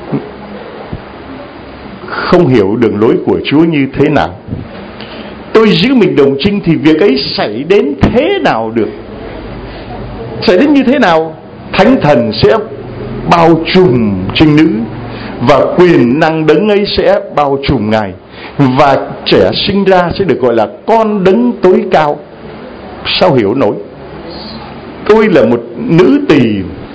không hiểu đường lối của Chúa như thế nào. Tôi giữ mình đồng trinh thì việc ấy xảy đến thế nào được? Xảy đến như thế nào? Thánh thần sẽ bao trùm trinh nữ và quyền năng đấng ấy sẽ bao trùm ngài, và trẻ sinh ra sẽ được gọi là con đấng tối cao. Sao hiểu nổi? Tôi là một nữ tỳ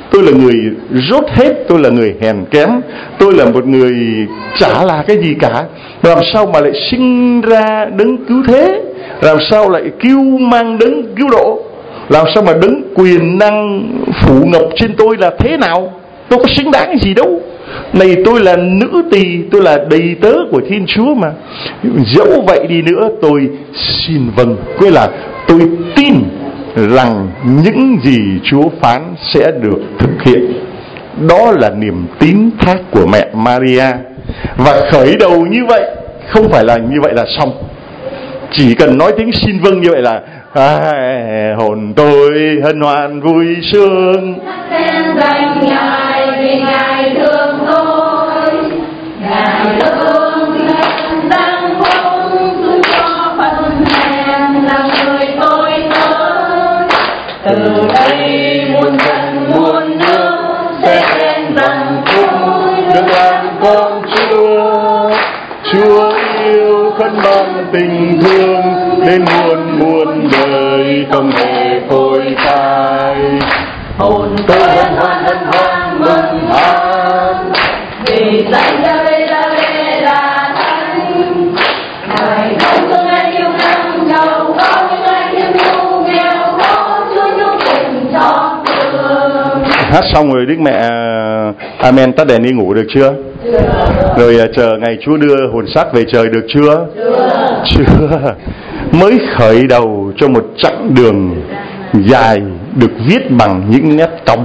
tôi là người rốt hết, tôi là người hèn kém, tôi là một người chả là cái gì cả. Làm sao mà lại sinh ra đấng cứu thế? Làm sao lại kêu mang đấng cứu độ? Làm sao mà đấng quyền năng phủ ngập trên tôi là thế nào? Tôi có xứng đáng gì đâu. Này, tôi là nữ tỳ, tôi là đầy tớ của Thiên Chúa mà. Dẫu vậy đi nữa, tôi xin vâng. Quên là tôi tin rằng những gì Chúa phán sẽ được thực hiện. Đó là niềm tín thác của mẹ Maria. Và khởi đầu như vậy, không phải là như vậy là xong. Chỉ cần nói tiếng xin vâng như vậy là hồn tôi hân hoan vui sướng. Khen danh Ngài vì Ngài thương tôi, Ngài thương đang không tôi cho phần hèn là người tôi tới. Từ đây muôn dân muôn nước sẽ khen rằng tôi được làm con Chúa. Chúa yêu khấn ban tình thương đến muôn muôn đời không hề phôi phai. hồn tôi hân hoan mừng hát vì danh đời là thánh. Ngài không thương ai yêu năm giàu có, nhưng ai yêu nhu nghèo khó, Chúa nhung tình cho thương. Hát xong rồi Đức Mẹ amen tắt đèn đi ngủ được chưa? Rồi chờ ngày Chúa đưa hồn xác về trời được chưa? Chưa. Mới khởi đầu cho một chặng đường dài được viết bằng những nét cong.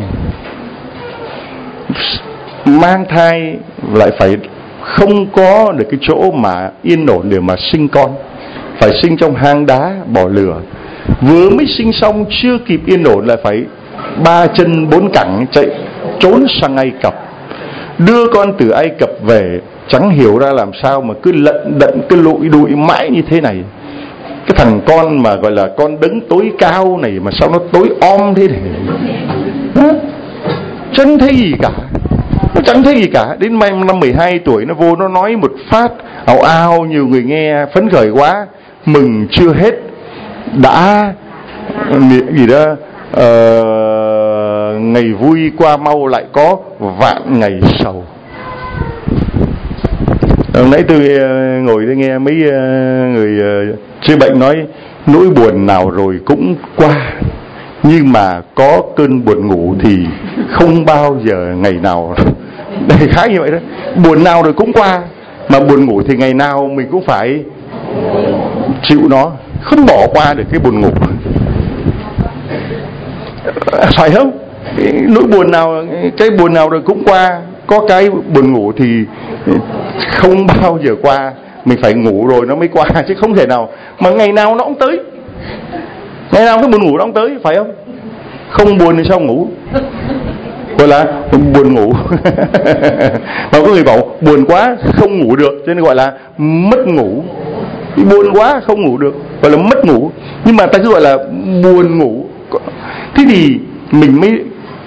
Mang thai lại phải không có được cái chỗ mà yên ổn để mà sinh con, phải sinh trong hang đá bỏ lửa. Vừa mới sinh xong chưa kịp yên ổn lại phải 3 chân 4 cẳng chạy trốn sang Ai Cập. Đưa con từ Ai Cập về chẳng hiểu ra làm sao mà cứ lận đận, cứ lụi đụi mãi như thế này. Cái thằng con mà gọi là con đấng tối cao này mà sao nó tối om thế này? Chẳng thấy gì cả. Nó chẳng thấy gì cả. Đến năm 12 tuổi nó vô nó nói một phát ào ào, nhiều người nghe phấn khởi quá. Mừng chưa hết, đã gì đó ngày vui qua mau lại có vạn ngày sầu. Hôm nãy tôi ngồi tôi nghe mấy người chữa bệnh nói nỗi buồn nào rồi cũng qua, nhưng mà có cơn buồn ngủ thì không bao giờ ngày nào. Đại khái như vậy đó. Buồn nào rồi cũng qua, mà buồn ngủ thì ngày nào mình cũng phải chịu nó, không bỏ qua được cái buồn ngủ, phải không? Nỗi buồn nào, cái buồn nào rồi cũng qua. Có cái buồn ngủ thì không bao giờ qua, mình phải ngủ rồi nó mới qua, chứ không thể nào mà ngày nào nó cũng tới. Ngày nào cái buồn ngủ nó cũng tới, phải không? Không buồn thì sao ngủ? Gọi là buồn ngủ. Mà có người bảo buồn quá không ngủ được, cho nên gọi là mất ngủ. Buồn quá không ngủ được gọi là mất ngủ, nhưng mà ta cứ gọi là buồn ngủ. Thế thì mình mới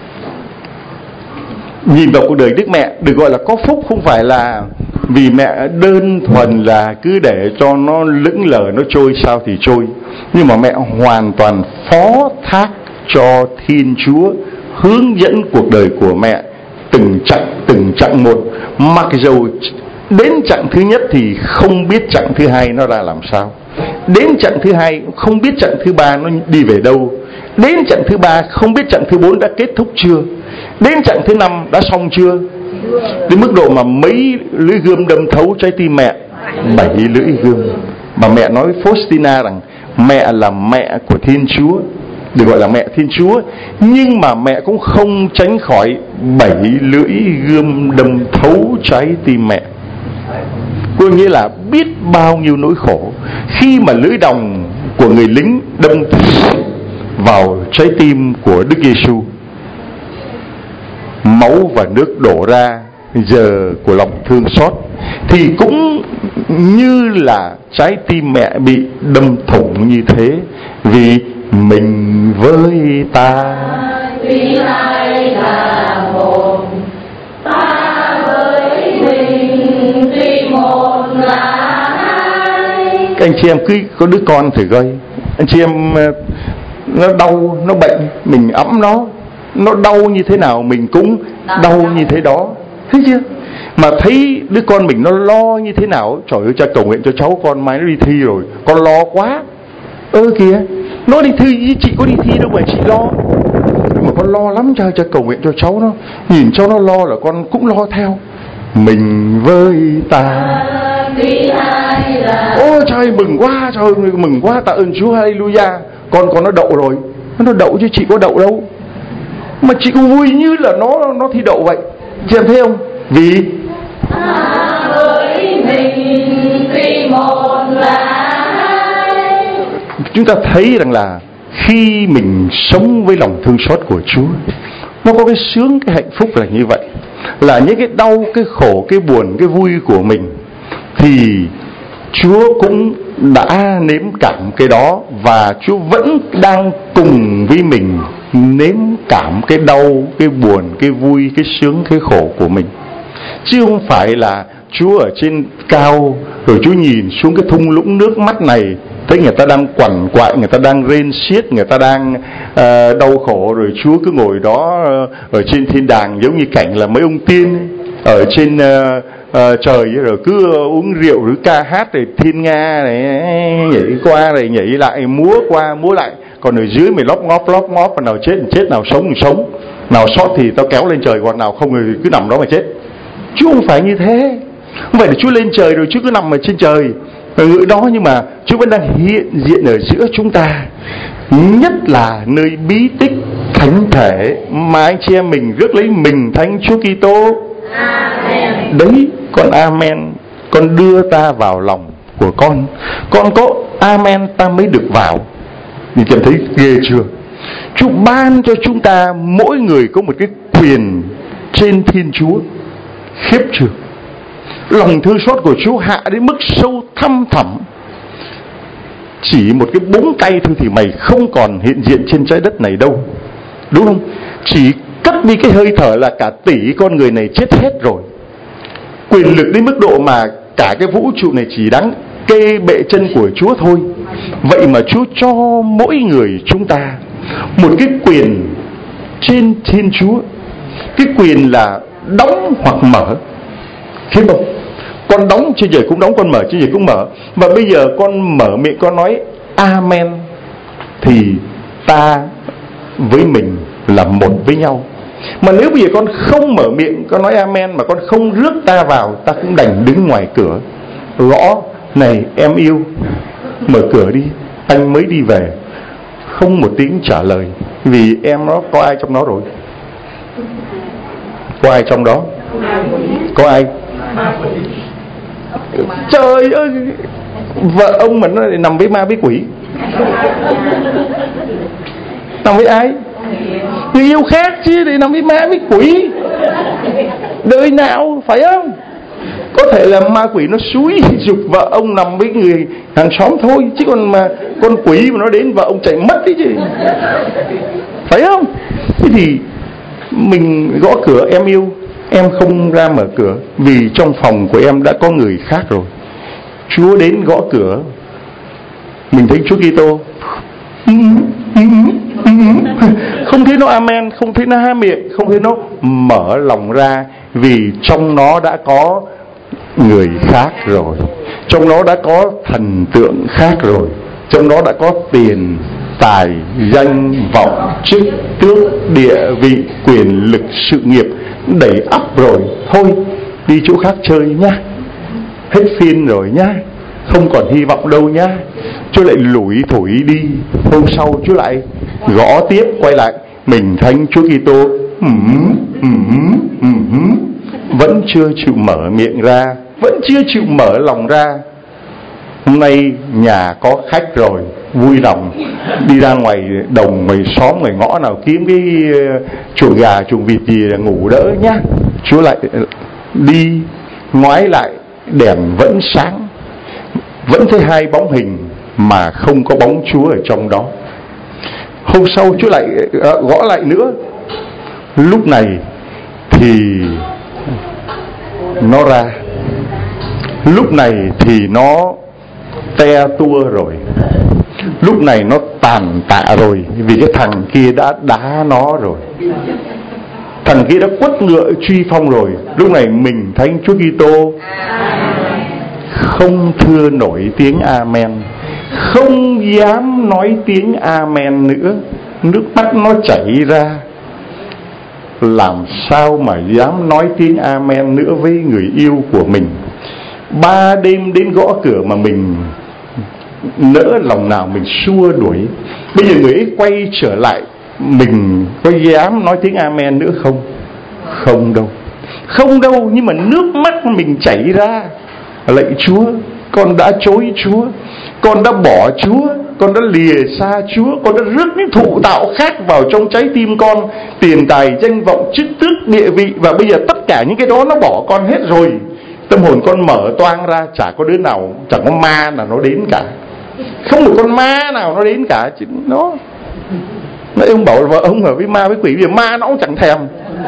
nhìn vào cuộc đời Đức Mẹ được gọi là có phúc, không phải là vì mẹ đơn thuần là cứ để cho nó lững lờ nó trôi sao thì trôi, nhưng mà mẹ hoàn toàn phó thác cho Thiên Chúa hướng dẫn cuộc đời của mẹ từng chặng một. Mặc dầu đến chặng thứ nhất thì không biết chặng thứ hai nó ra làm sao, đến chặng thứ hai không biết chặng thứ ba nó đi về đâu, đến chặng thứ ba không biết chặng thứ 4 đã kết thúc chưa, đến chặng thứ 5 đã xong chưa. Đến mức độ mà mấy lưỡi gươm đâm thấu trái tim mẹ, 7 lưỡi gươm. Mà mẹ nói Faustina rằng mẹ là mẹ của Thiên Chúa, được gọi là mẹ Thiên Chúa, nhưng mà mẹ cũng không tránh khỏi 7 lưỡi gươm đâm thấu trái tim mẹ. Có nghĩa là biết bao nhiêu nỗi khổ khi mà lưỡi đồng của người lính đâm vào trái tim của Đức Giêsu, máu và nước đổ ra giờ của lòng thương xót, thì cũng như là trái tim mẹ bị đâm thủng như thế. Vì mình với ta, vì ai là một, ta với mình tuy một là hai. Các anh chị em cứ có đứa con thử coi, anh chị em nó đau nó bệnh mình ẵm nó nó đau như thế nào mình cũng đau như thế đó, thấy chưa? Mà thấy đứa con mình nó lo như thế nào, trời ơi cha cầu nguyện cho cháu con mai nó đi thi rồi, con lo quá. Kìa, nó đi thi, chị có đi thi đâu mà chị lo. Mà con lo lắm cha cầu nguyện cho cháu nó, nhìn cháu nó lo là con cũng lo theo. Mình với ta, ôi trời mừng quá, trời mừng quá, tạ ơn Chúa, hallelujah. Con nó đậu rồi, nó đậu chứ chị có đậu đâu. Mà chị cũng vui như là nó thi đậu vậy. Chị em thấy không? Vì với mình tuy một là hai. Chúng ta thấy rằng là khi mình sống với lòng thương xót của Chúa, nó có cái sướng, cái hạnh phúc là như vậy. Là những cái đau, cái khổ, cái buồn, cái vui của mình thì Chúa cũng đã nếm cảm cái đó, và Chúa vẫn đang cùng với mình nếm cảm cái đau, cái buồn, cái vui, cái sướng, cái khổ của mình. Chứ không phải là Chúa ở trên cao rồi Chúa nhìn xuống cái thung lũng nước mắt này, thấy người ta đang quằn quại, người ta đang rên xiết, người ta đang đau khổ, rồi Chúa cứ ngồi đó ở trên thiên đàng, giống như cảnh là mấy ông tiên ấy, ở trên trời rồi cứ uống rượu rồi ca hát, rồi thiên nga này nhảy qua rồi nhảy lại, múa qua múa lại, còn ở dưới mày lóp ngóp, và nào chết thì chết, nào sống thì sống, nào sót thì tao kéo lên trời, còn nào không thì cứ nằm đó mà chết. Chúa không phải như thế. Không phải là Chúa lên trời rồi Chúa cứ nằm ở trên trời ngự đó, nhưng mà Chúa vẫn đang hiện diện ở giữa chúng ta, nhất là nơi bí tích thánh thể mà anh chị em mình rước lấy mình thánh Chúa Kitô. Amen. Đấy, con amen, con đưa ta vào lòng của con có amen ta mới được vào. Mình cảm thấy ghê chưa? Chúa ban cho chúng ta mỗi người có một cái quyền trên Thiên Chúa, khiếp chưa? Lòng thương xót của Chúa hạ đến mức sâu thăm thẳm. Chỉ một cái búng tay thôi thì mày không còn hiện diện trên trái đất này đâu, đúng không? Chỉ cất đi cái hơi thở là cả tỷ con người này chết hết rồi. Quyền lực đến mức độ mà cả cái vũ trụ này chỉ đáng kê bệ chân của Chúa thôi. Vậy mà Chúa cho mỗi người chúng ta một cái quyền trên Thiên Chúa. Cái quyền là đóng hoặc mở, thấy không? Con đóng trên trời cũng đóng, con mở trên trời cũng mở. Và bây giờ con mở miệng con nói amen thì ta với mình là một với nhau. Mà nếu bây giờ con không mở miệng con nói amen, mà con không rước ta vào, ta cũng đành đứng ngoài cửa gõ, này em yêu mở cửa đi, anh mới đi về. Không một tiếng trả lời, vì em nó có ai trong đó rồi. Có ai trong đó? Có ai? Trời ơi, vợ ông mà nó nằm với ma với quỷ. Nằm với ai? Người yêu khác chứ, để nằm với ma với quỷ. Đời nào, phải không? Có thể là ma quỷ nó xúi giục vợ ông nằm với người hàng xóm thôi, chứ còn mà con quỷ mà nó đến vợ ông chạy mất đấy chứ, phải không? Thế thì mình gõ cửa, em yêu, em không ra mở cửa vì trong phòng của em đã có người khác rồi. Chúa đến gõ cửa, mình thấy Chúa Kitô không thấy nó amen, không thấy nó há miệng, không thấy nó mở lòng ra, vì trong nó đã có người khác rồi, trong nó đã có thần tượng khác rồi, trong đó đã có tiền tài danh vọng chức tước địa vị quyền lực sự nghiệp đẩy ắp rồi. Thôi đi chỗ khác chơi nhá, hết phiên rồi nhá, không còn hy vọng đâu nhá. Chúa lại lủi thủi đi. Hôm sau Chúa lại gõ tiếp, quay lại, mình thánh Chúa Kitô vẫn chưa chịu mở miệng ra, vẫn chưa chịu mở lòng ra. Hôm nay nhà có khách rồi, vui lòng đi ra ngoài đồng, ngoài xóm, ngoài ngõ nào kiếm cái chuồng gà, chuồng vịt gì là ngủ đỡ nhá. Chúa lại đi, ngoái lại, đèn vẫn sáng, vẫn thấy hai bóng hình mà không có bóng Chúa ở trong đó. Hôm sau Chúa lại gõ lại nữa. Lúc này thì nó ra, lúc này thì nó te tua rồi. Lúc này nó tàn tạ rồi, vì cái thằng kia đã đá nó rồi, thằng kia đã quất ngựa truy phong rồi. Lúc này mình thánh Chúa Kitô không thưa nổi tiếng amen, không dám nói tiếng amen nữa. Nước mắt nó chảy ra, làm sao mà dám nói tiếng amen nữa với người yêu của mình. 3 đêm đến gõ cửa mà mình nỡ lòng nào mình xua đuổi. Bây giờ người ấy quay trở lại, mình có dám nói tiếng amen nữa không? Không đâu, không đâu. Nhưng mà nước mắt mình chảy ra, lạy Chúa, con đã chối Chúa, con đã bỏ Chúa, con đã lìa xa Chúa, con đã rước những thụ tạo khác vào trong trái tim con, tiền tài, danh vọng, chức tước, địa vị, và bây giờ tất cả những cái đó nó bỏ con hết rồi. Tâm hồn con mở toang ra, chả có đứa nào, chẳng có ma nào nó đến cả, không một con ma nào nó đến cả. Chỉ nó ông bảo vợ ông ở với ma với quỷ, vì ma nó cũng chẳng thèm.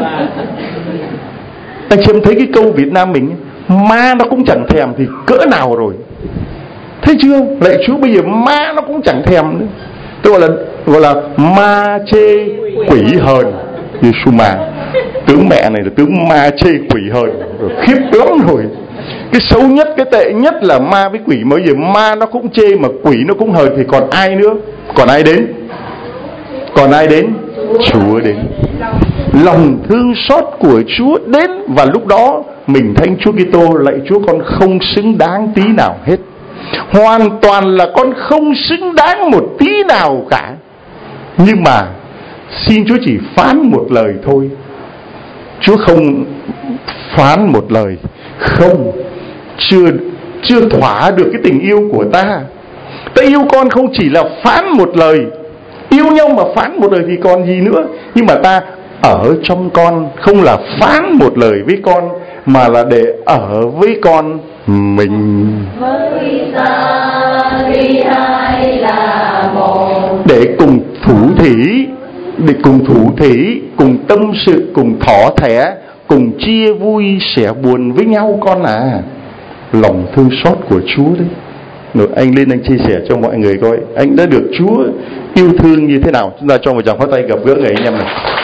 Anh chị em thấy cái câu Việt Nam mình, ma nó cũng chẳng thèm thì cỡ nào rồi, thấy chưa? Lạy Chúa, bây giờ ma nó cũng chẳng thèm nữa. Tôi gọi là ma chê quỷ hờn. Giê-xu ma, tướng mẹ này là tướng ma chê quỷ hờn rồi, khiếp lắm rồi. Cái xấu nhất, cái tệ nhất là ma với quỷ. Mới giờ ma nó cũng chê mà quỷ nó cũng hờn thì còn ai nữa? Còn ai đến? Còn ai đến? Chúa đến. Lòng thương xót của Chúa đến, và lúc đó mình thánh Chúa Kitô, lạy Chúa, con không xứng đáng tí nào hết. Hoàn toàn là con không xứng đáng một tí nào cả. Nhưng mà xin Chúa chỉ phán một lời thôi. Chúa không phán một lời, không, chưa thỏa được cái tình yêu của ta. Ta yêu con không chỉ là phán một lời. Yêu nhau mà phán một lời thì còn gì nữa. Nhưng mà ta ở trong con, không là phán một lời với con, mà là để ở với con mình. Để cùng thủ thỉ, cùng tâm sự, cùng thỏ thẻ, cùng chia vui sẻ buồn với nhau con à. Lòng thương xót của Chúa đấy. Rồi anh lên anh chia sẻ cho mọi người coi anh đã được Chúa yêu thương như thế nào. Chúng ta cho một tràng pháo tay gặp gỡ người anh em này.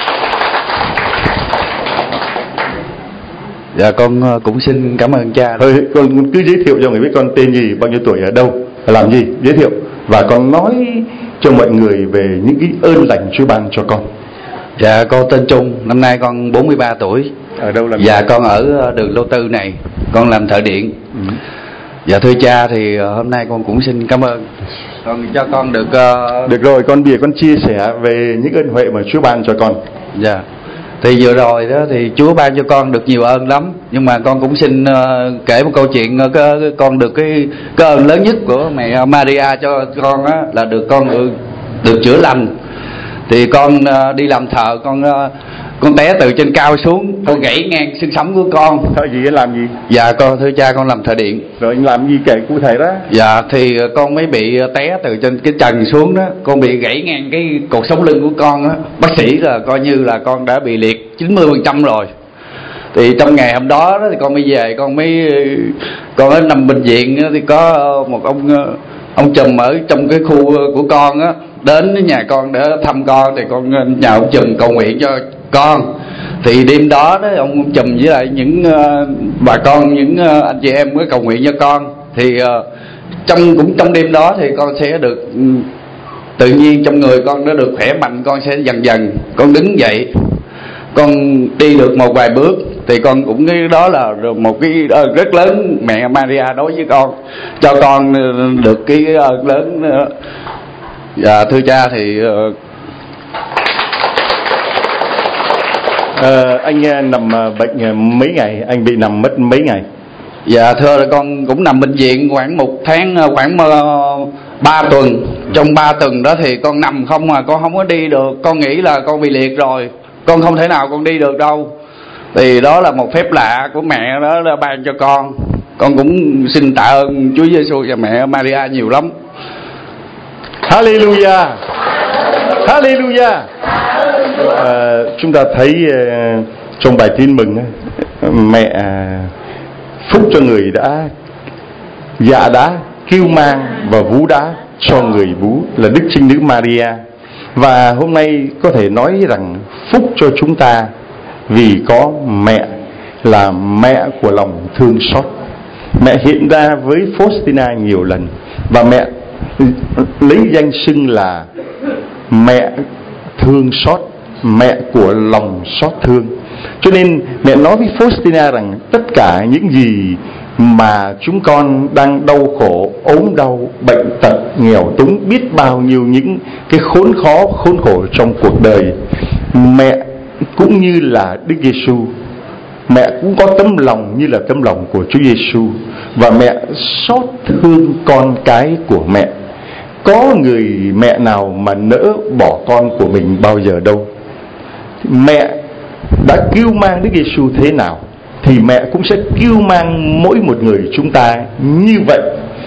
Dạ con cũng xin cảm ơn cha. Thôi con cứ giới thiệu cho người biết con tên gì, bao nhiêu tuổi, ở đâu, làm gì, giới thiệu. Và con nói cho mọi người về những cái ơn lành Chúa ban cho con. Dạ con tên Trung, năm nay con 43 tuổi. Ở đâu làm? Dạ con ở đường Lô Tư này, con làm thợ điện. Dạ thưa cha, thì hôm nay con cũng xin cảm ơn con cho con được. Được rồi, con bây giờ con chia sẻ về những ơn huệ mà Chúa ban cho con. Dạ. Thì vừa rồi đó thì Chúa ban cho con được nhiều ơn lắm, nhưng mà con cũng xin kể một câu chuyện. Con được cái ơn lớn nhất của mẹ Maria cho con á, là được con được chữa lành. Thì con đi làm thợ, con té từ trên cao xuống, con gãy ngang xương sống của con. Thợ gì, anh làm gì? Dạ con thưa cha, con làm thợ điện. Rồi anh làm gì kể cụ thể đó? Dạ thì con mới bị té từ trên cái trần xuống đó, con bị gãy ngang cái cột sống lưng của con á. Bác sĩ là coi như là con đã bị liệt 90% rồi. Thì trong ngày hôm đó thì con mới về, con ở nằm bệnh viện thì có một ông trùm ở trong cái khu của con á đến nhà con để thăm con. Thì con nhờ ông trùm cầu nguyện cho con. Thì đêm đó đó ông trùm với lại những bà con, những anh chị em mới cầu nguyện cho con. Thì trong đêm đó thì con sẽ được tự nhiên trong người con nó được khỏe mạnh. Con sẽ dần dần con đứng dậy, con đi được một vài bước. Thì con cũng cái đó là một cái rất lớn mẹ Maria đối với con, cho con được cái lớn. Dạ thưa cha thì anh nằm bệnh mấy ngày? Anh bị nằm mất mấy ngày? Dạ thưa là con cũng nằm bệnh viện khoảng 1 tháng, khoảng 3 tuần. Trong 3 tuần đó thì con nằm không mà con không có đi được. Con nghĩ là con bị liệt rồi, con không thể nào con đi được đâu. Thì đó là một phép lạ của mẹ đó là ban cho con. Con cũng xin tạ ơn Chúa Giêsu và mẹ Maria nhiều lắm. Hallelujah, Hallelujah. Chúng ta thấy trong bài tin mừng mẹ phúc cho người đã kêu mang và vú đá cho người bú là Đức Trinh Nữ Maria. Và hôm nay có thể nói rằng phúc cho chúng ta vì có mẹ là mẹ của lòng thương xót. Mẹ hiện ra với Faustina nhiều lần và mẹ lấy danh xưng là mẹ thương xót, mẹ của lòng xót thương. Cho nên mẹ nói với Faustina rằng tất cả những gì mà chúng con đang đau khổ, ốm đau, bệnh tật, nghèo túng, biết bao nhiêu những cái khốn khó, khốn khổ trong cuộc đời, mẹ cũng như là Đức Giêsu, mẹ cũng có tấm lòng như là tấm lòng của Chúa Giêsu, và mẹ xót thương con cái của mẹ. Có người mẹ nào mà nỡ bỏ con của mình bao giờ đâu. Mẹ đã cứu mang Đức Giêsu thế nào thì mẹ cũng sẽ cứu mang mỗi một người chúng ta như vậy.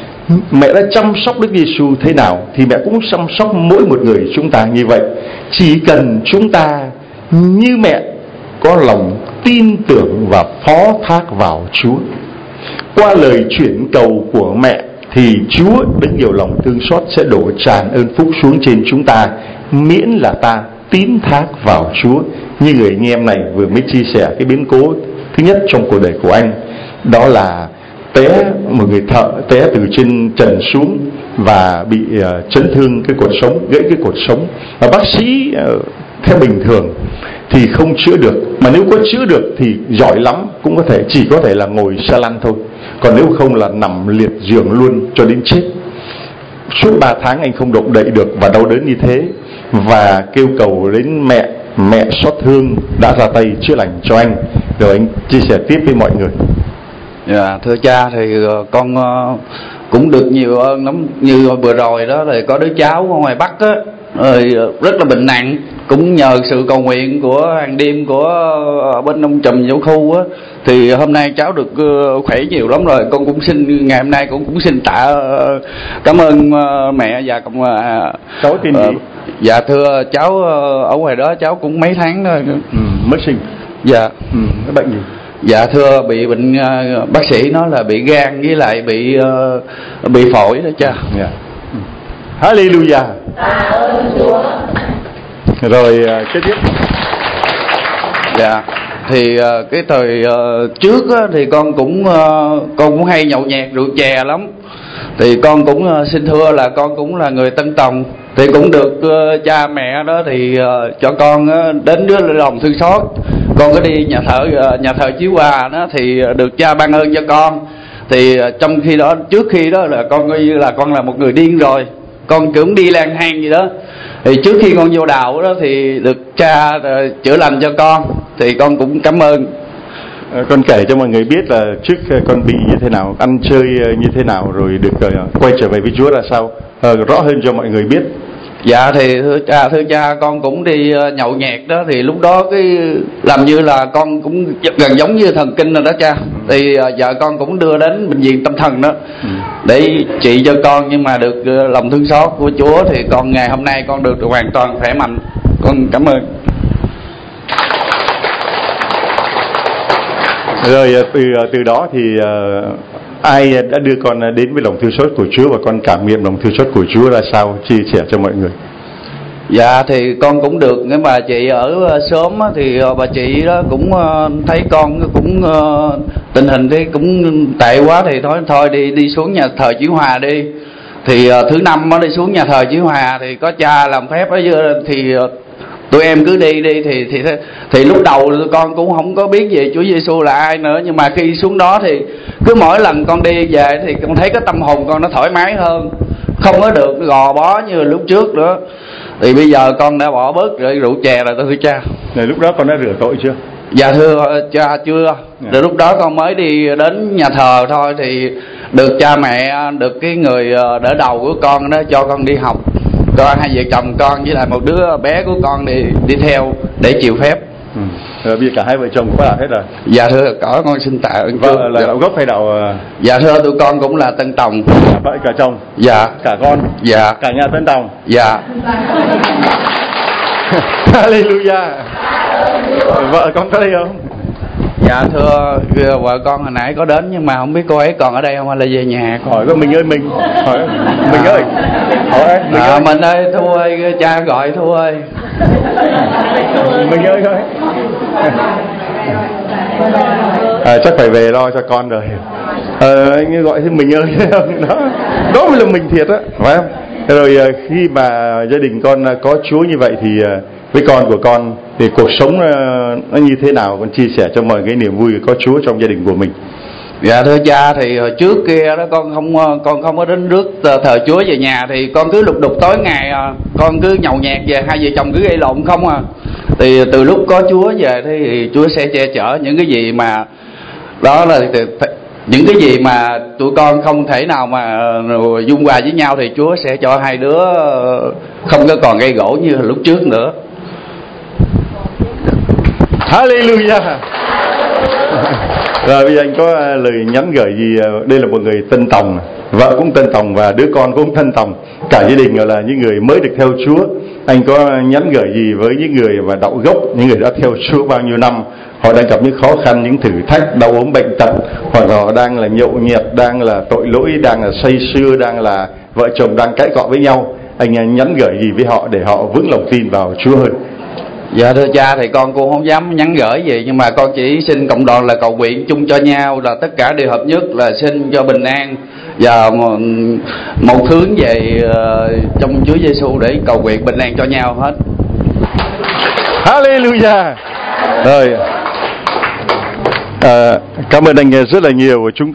Mẹ đã chăm sóc Đức Giêsu thế nào thì mẹ cũng chăm sóc mỗi một người chúng ta như vậy. Chỉ cần chúng ta như mẹ có lòng tin tưởng và phó thác vào Chúa. Qua lời chuyển cầu của mẹ thì Chúa đấng nhiều lòng thương xót sẽ đổ tràn ơn phúc xuống trên chúng ta, miễn là ta tín thác vào Chúa. Như người anh em này vừa mới chia sẻ cái biến cố thứ nhất trong cuộc đời của anh, đó là một người thợ té từ trên trần xuống và bị chấn thương cái cột sống, gãy cái cột sống. Và bác sĩ theo bình thường thì không chữa được, mà nếu có chữa được thì giỏi lắm cũng chỉ có thể là ngồi xe lăn thôi, còn nếu không là nằm liệt giường luôn cho đến chết. Suốt 3 tháng anh không động đậy được và đau đớn như thế, và kêu cầu đến mẹ xót thương đã ra tay chữa lành cho anh. Rồi anh chia sẻ tiếp với mọi người. Thưa cha, thì con cũng được nhiều ơn lắm. Như vừa rồi đó thì có đứa cháu ở ngoài Bắc á, rất là bệnh nặng, cũng nhờ sự cầu nguyện của hàng đêm của bên ông Trùm Vũ Khu á, thì hôm nay cháu được khỏe nhiều lắm rồi. Con cũng ngày hôm nay cũng xin tạ cảm ơn mẹ và cháu tên gì? Dạ thưa cháu ở ngoài đó cháu cũng mấy tháng thôi. Mới sinh. Dạ. Cái bệnh gì? Dạ thưa, bị bệnh, bác sĩ nói là bị gan với lại bị phổi đó cha. Hallelujah. Rồi kế tiếp. Dạ. Thì cái thời trước á, thì con cũng hay nhậu nhẹt rượu chè lắm. Thì con cũng xin thưa là con cũng là người Tân Tòng, thì cũng được cha mẹ đó thì cho con đến đứa lòng thương xót. Con có đi nhà thờ Chí Hòa đó thì được cha ban ơn cho con. Thì trong khi đó, trước khi đó là con coi như là con là một người điên rồi, con cũng đi lang thang gì đó. Thì trước khi con vô đạo đó thì được cha chữa lành cho con, thì con cũng cảm ơn. Con kể cho mọi người biết là trước con bị như thế nào, ăn chơi như thế nào, rồi được quay trở về với Chúa là sao, rõ hơn cho mọi người biết. Dạ thì thưa cha, con cũng đi nhậu nhẹt đó, thì lúc đó cái làm như là con cũng gần giống như thần kinh rồi đó cha. Thì vợ con cũng đưa đến bệnh viện tâm thần đó để trị cho con, nhưng mà được lòng thương xót của Chúa thì con ngày hôm nay con được hoàn toàn khỏe mạnh. Con cảm ơn. Rồi từ đó thì ai đã đưa con đến với lòng thương xót của Chúa, và con cảm nghiệm lòng thương xót của Chúa là sao, chia sẻ cho mọi người. Dạ thì con cũng được cái bà chị ở xóm á, thì bà chị đó cũng thấy con cũng tình hình thì cũng tệ quá, thì thôi đi xuống nhà thờ Chí Hòa đi. Thì thứ năm á đi xuống nhà thờ Chí Hòa thì có cha làm phép ở dưới, thì tụi em cứ đi thì lúc đầu tụi con cũng không có biết về Chúa Giêsu là ai nữa, nhưng mà khi xuống đó thì cứ mỗi lần con đi về thì con thấy cái tâm hồn con nó thoải mái hơn, không có được gò bó như lúc trước nữa. Thì bây giờ con đã bỏ bớt rồi rượu chè rồi thưa cha. Rồi lúc đó con đã rửa tội chưa? Dạ thưa cha chưa. Rồi lúc đó con mới đi đến nhà thờ thôi, thì được cha mẹ, được cái người đỡ đầu của con đó cho con đi học. Con hai vợ chồng con với lại một đứa bé của con đi theo để chịu phép. Rồi bây giờ cả hai vợ chồng có đạo hết rồi? Dạ thưa, có, con xin tạ ơn Chúa. Là đạo gốc hay đạo? Dạ thưa, tụi con cũng là Tân Tòng. Vợ cả chồng? Dạ. Cả con? Dạ. Cả nhà Tân Tòng? Dạ. Hallelujah. Vợ con có đây không? Dạ thưa vợ con hồi nãy có đến nhưng mà không biết cô ấy còn ở đây không hay là về nhà. Hỏi có mình ơi, mình hỏi mình ơi, hỏi mình ơi, mình ơi, Thu ơi, cha gọi Thu ơi. Mình ơi thôi. Chắc phải về lo cho con rồi. Anh gọi thêm mình ơi. Đó mới là mình thiệt á, phải không? Rồi khi mà gia đình con có Chúa như vậy thì với con của con thì cuộc sống nó như thế nào? Con chia sẻ cho mọi cái niềm vui có Chúa trong gia đình của mình. Dạ thưa cha, thì hồi trước kia đó con không có đến rước thờ Chúa về nhà, thì con cứ lục đục tối ngày con cứ nhậu nhẹt về, hai vợ chồng cứ gây lộn không à. Thì từ lúc có Chúa về thì Chúa sẽ che chở những cái gì mà đó là những cái gì mà tụi con không thể nào mà dung hòa với nhau, thì Chúa sẽ cho hai đứa không có còn gây gỗ như lúc trước nữa. Hallelujah. Rồi bây giờ anh có lời nhắn gửi gì? Đây là một người tân tòng, vợ cũng tân tòng và đứa con cũng tân tòng, cả gia đình là những người mới được theo Chúa. Anh có nhắn gửi gì với những người mà đạo gốc, những người đã theo Chúa bao nhiêu năm, họ đang gặp những khó khăn, những thử thách, đau ốm bệnh tật, hoặc họ đang là nhậu nhẹt, đang là tội lỗi, đang là say sưa, đang là vợ chồng đang cãi cọ với nhau, anh nhắn gửi gì với họ để họ vững lòng tin vào Chúa hơn? Dạ thưa cha, thì con cũng không dám nhắn gửi gì, nhưng mà con chỉ xin cộng đoàn là cầu nguyện chung cho nhau, là tất cả đều hợp nhất, là xin cho bình an và một hướng về trong Chúa Giêsu để cầu nguyện bình an cho nhau hết. Hallelujah. Rồi, cảm ơn anh rất là nhiều. Chúng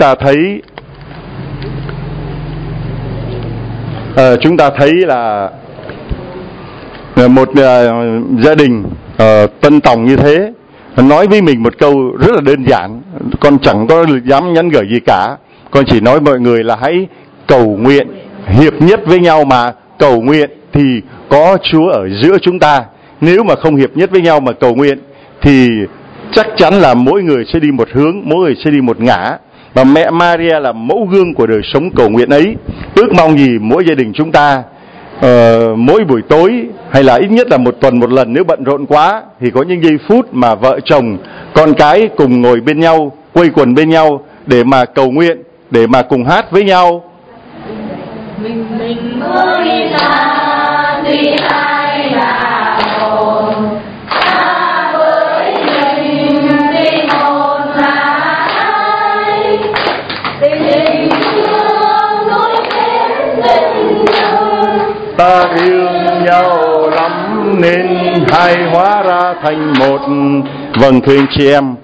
ta thấy là một gia đình tân tòng như thế nói với mình một câu rất là đơn giản. Con chẳng có dám nhắn gửi gì cả. Con chỉ nói mọi người là hãy cầu nguyện, hiệp nhất với nhau mà cầu nguyện thì có Chúa ở giữa chúng ta. Nếu mà không hiệp nhất với nhau mà cầu nguyện thì chắc chắn là mỗi người sẽ đi một hướng, mỗi người sẽ đi một ngã. Và mẹ Maria là mẫu gương của đời sống cầu nguyện ấy. Ước mong gì mỗi gia đình chúng ta mỗi buổi tối hay là ít nhất là một tuần một lần, nếu bận rộn quá thì có những giây phút mà vợ chồng con cái cùng ngồi bên nhau, quây quần bên nhau để mà cầu nguyện, để mà cùng hát với nhau. Mình mới là tuy ai là một, ta với mình tuy một là ai, tình thương nối kết tình thương. Ta yêu nhau lắm nên hai hóa ra thành một. Vâng thưa anh chị em,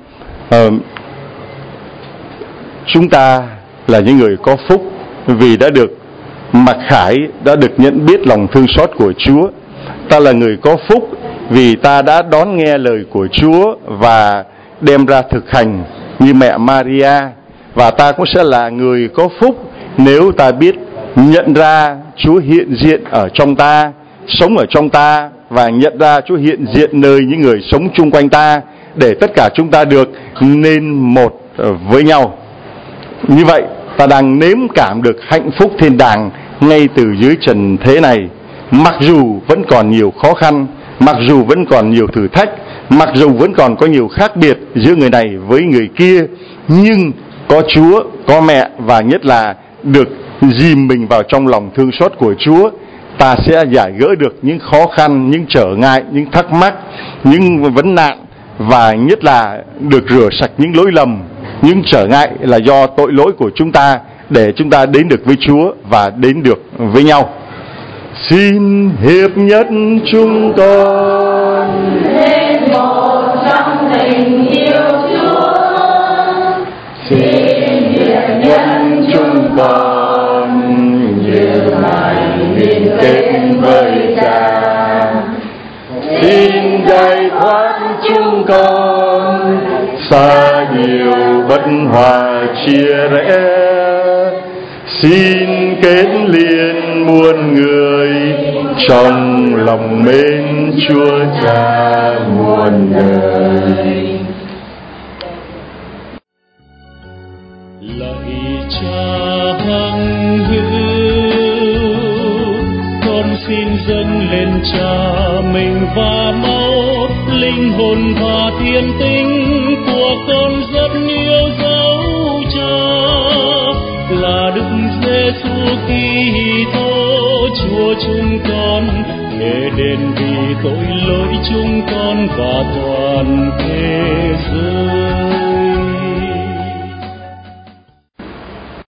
chúng ta là những người có phúc vì đã được mặc khải, đã được nhận biết lòng thương xót của Chúa. Ta là người có phúc vì ta đã đón nghe lời của Chúa và đem ra thực hành như mẹ Maria. Và ta cũng sẽ là người có phúc nếu ta biết nhận ra Chúa hiện diện ở trong ta, sống ở trong ta, và nhận ra Chúa hiện diện nơi những người sống chung quanh ta, để tất cả chúng ta được nên một với nhau. Như vậy ta đang nếm cảm được hạnh phúc thiên đàng ngay từ dưới trần thế này. Mặc dù vẫn còn nhiều khó khăn, mặc dù vẫn còn nhiều thử thách, mặc dù vẫn còn có nhiều khác biệt giữa người này với người kia, nhưng có Chúa, có mẹ, và nhất là được dìm mình vào trong lòng thương xót của Chúa, ta sẽ giải gỡ được những khó khăn, những trở ngại, những thắc mắc, những vấn nạn, và nhất là được rửa sạch những lỗi lầm, những trở ngại là do tội lỗi của chúng ta, để chúng ta đến được với Chúa và đến được với nhau. Xin hiệp nhất chúng con Nên một trong tình yêu Chúa. Xin hiệp nhất chúng con như mày liên kết với Cha. Xin giải thoát chúng con xa nhiều bất hòa chia rẽ. Xin kết liên muôn người trong lòng mến Chúa Cha muôn đời. Lạy Cha hằng hữu, con xin dâng lên Cha mình và máu, linh hồn và thiên tính của con rất yêu dấu cha là Đức Giêsu Kitô, Chúa chúng con để đền vì tội lỗi chúng con và toàn thế giới.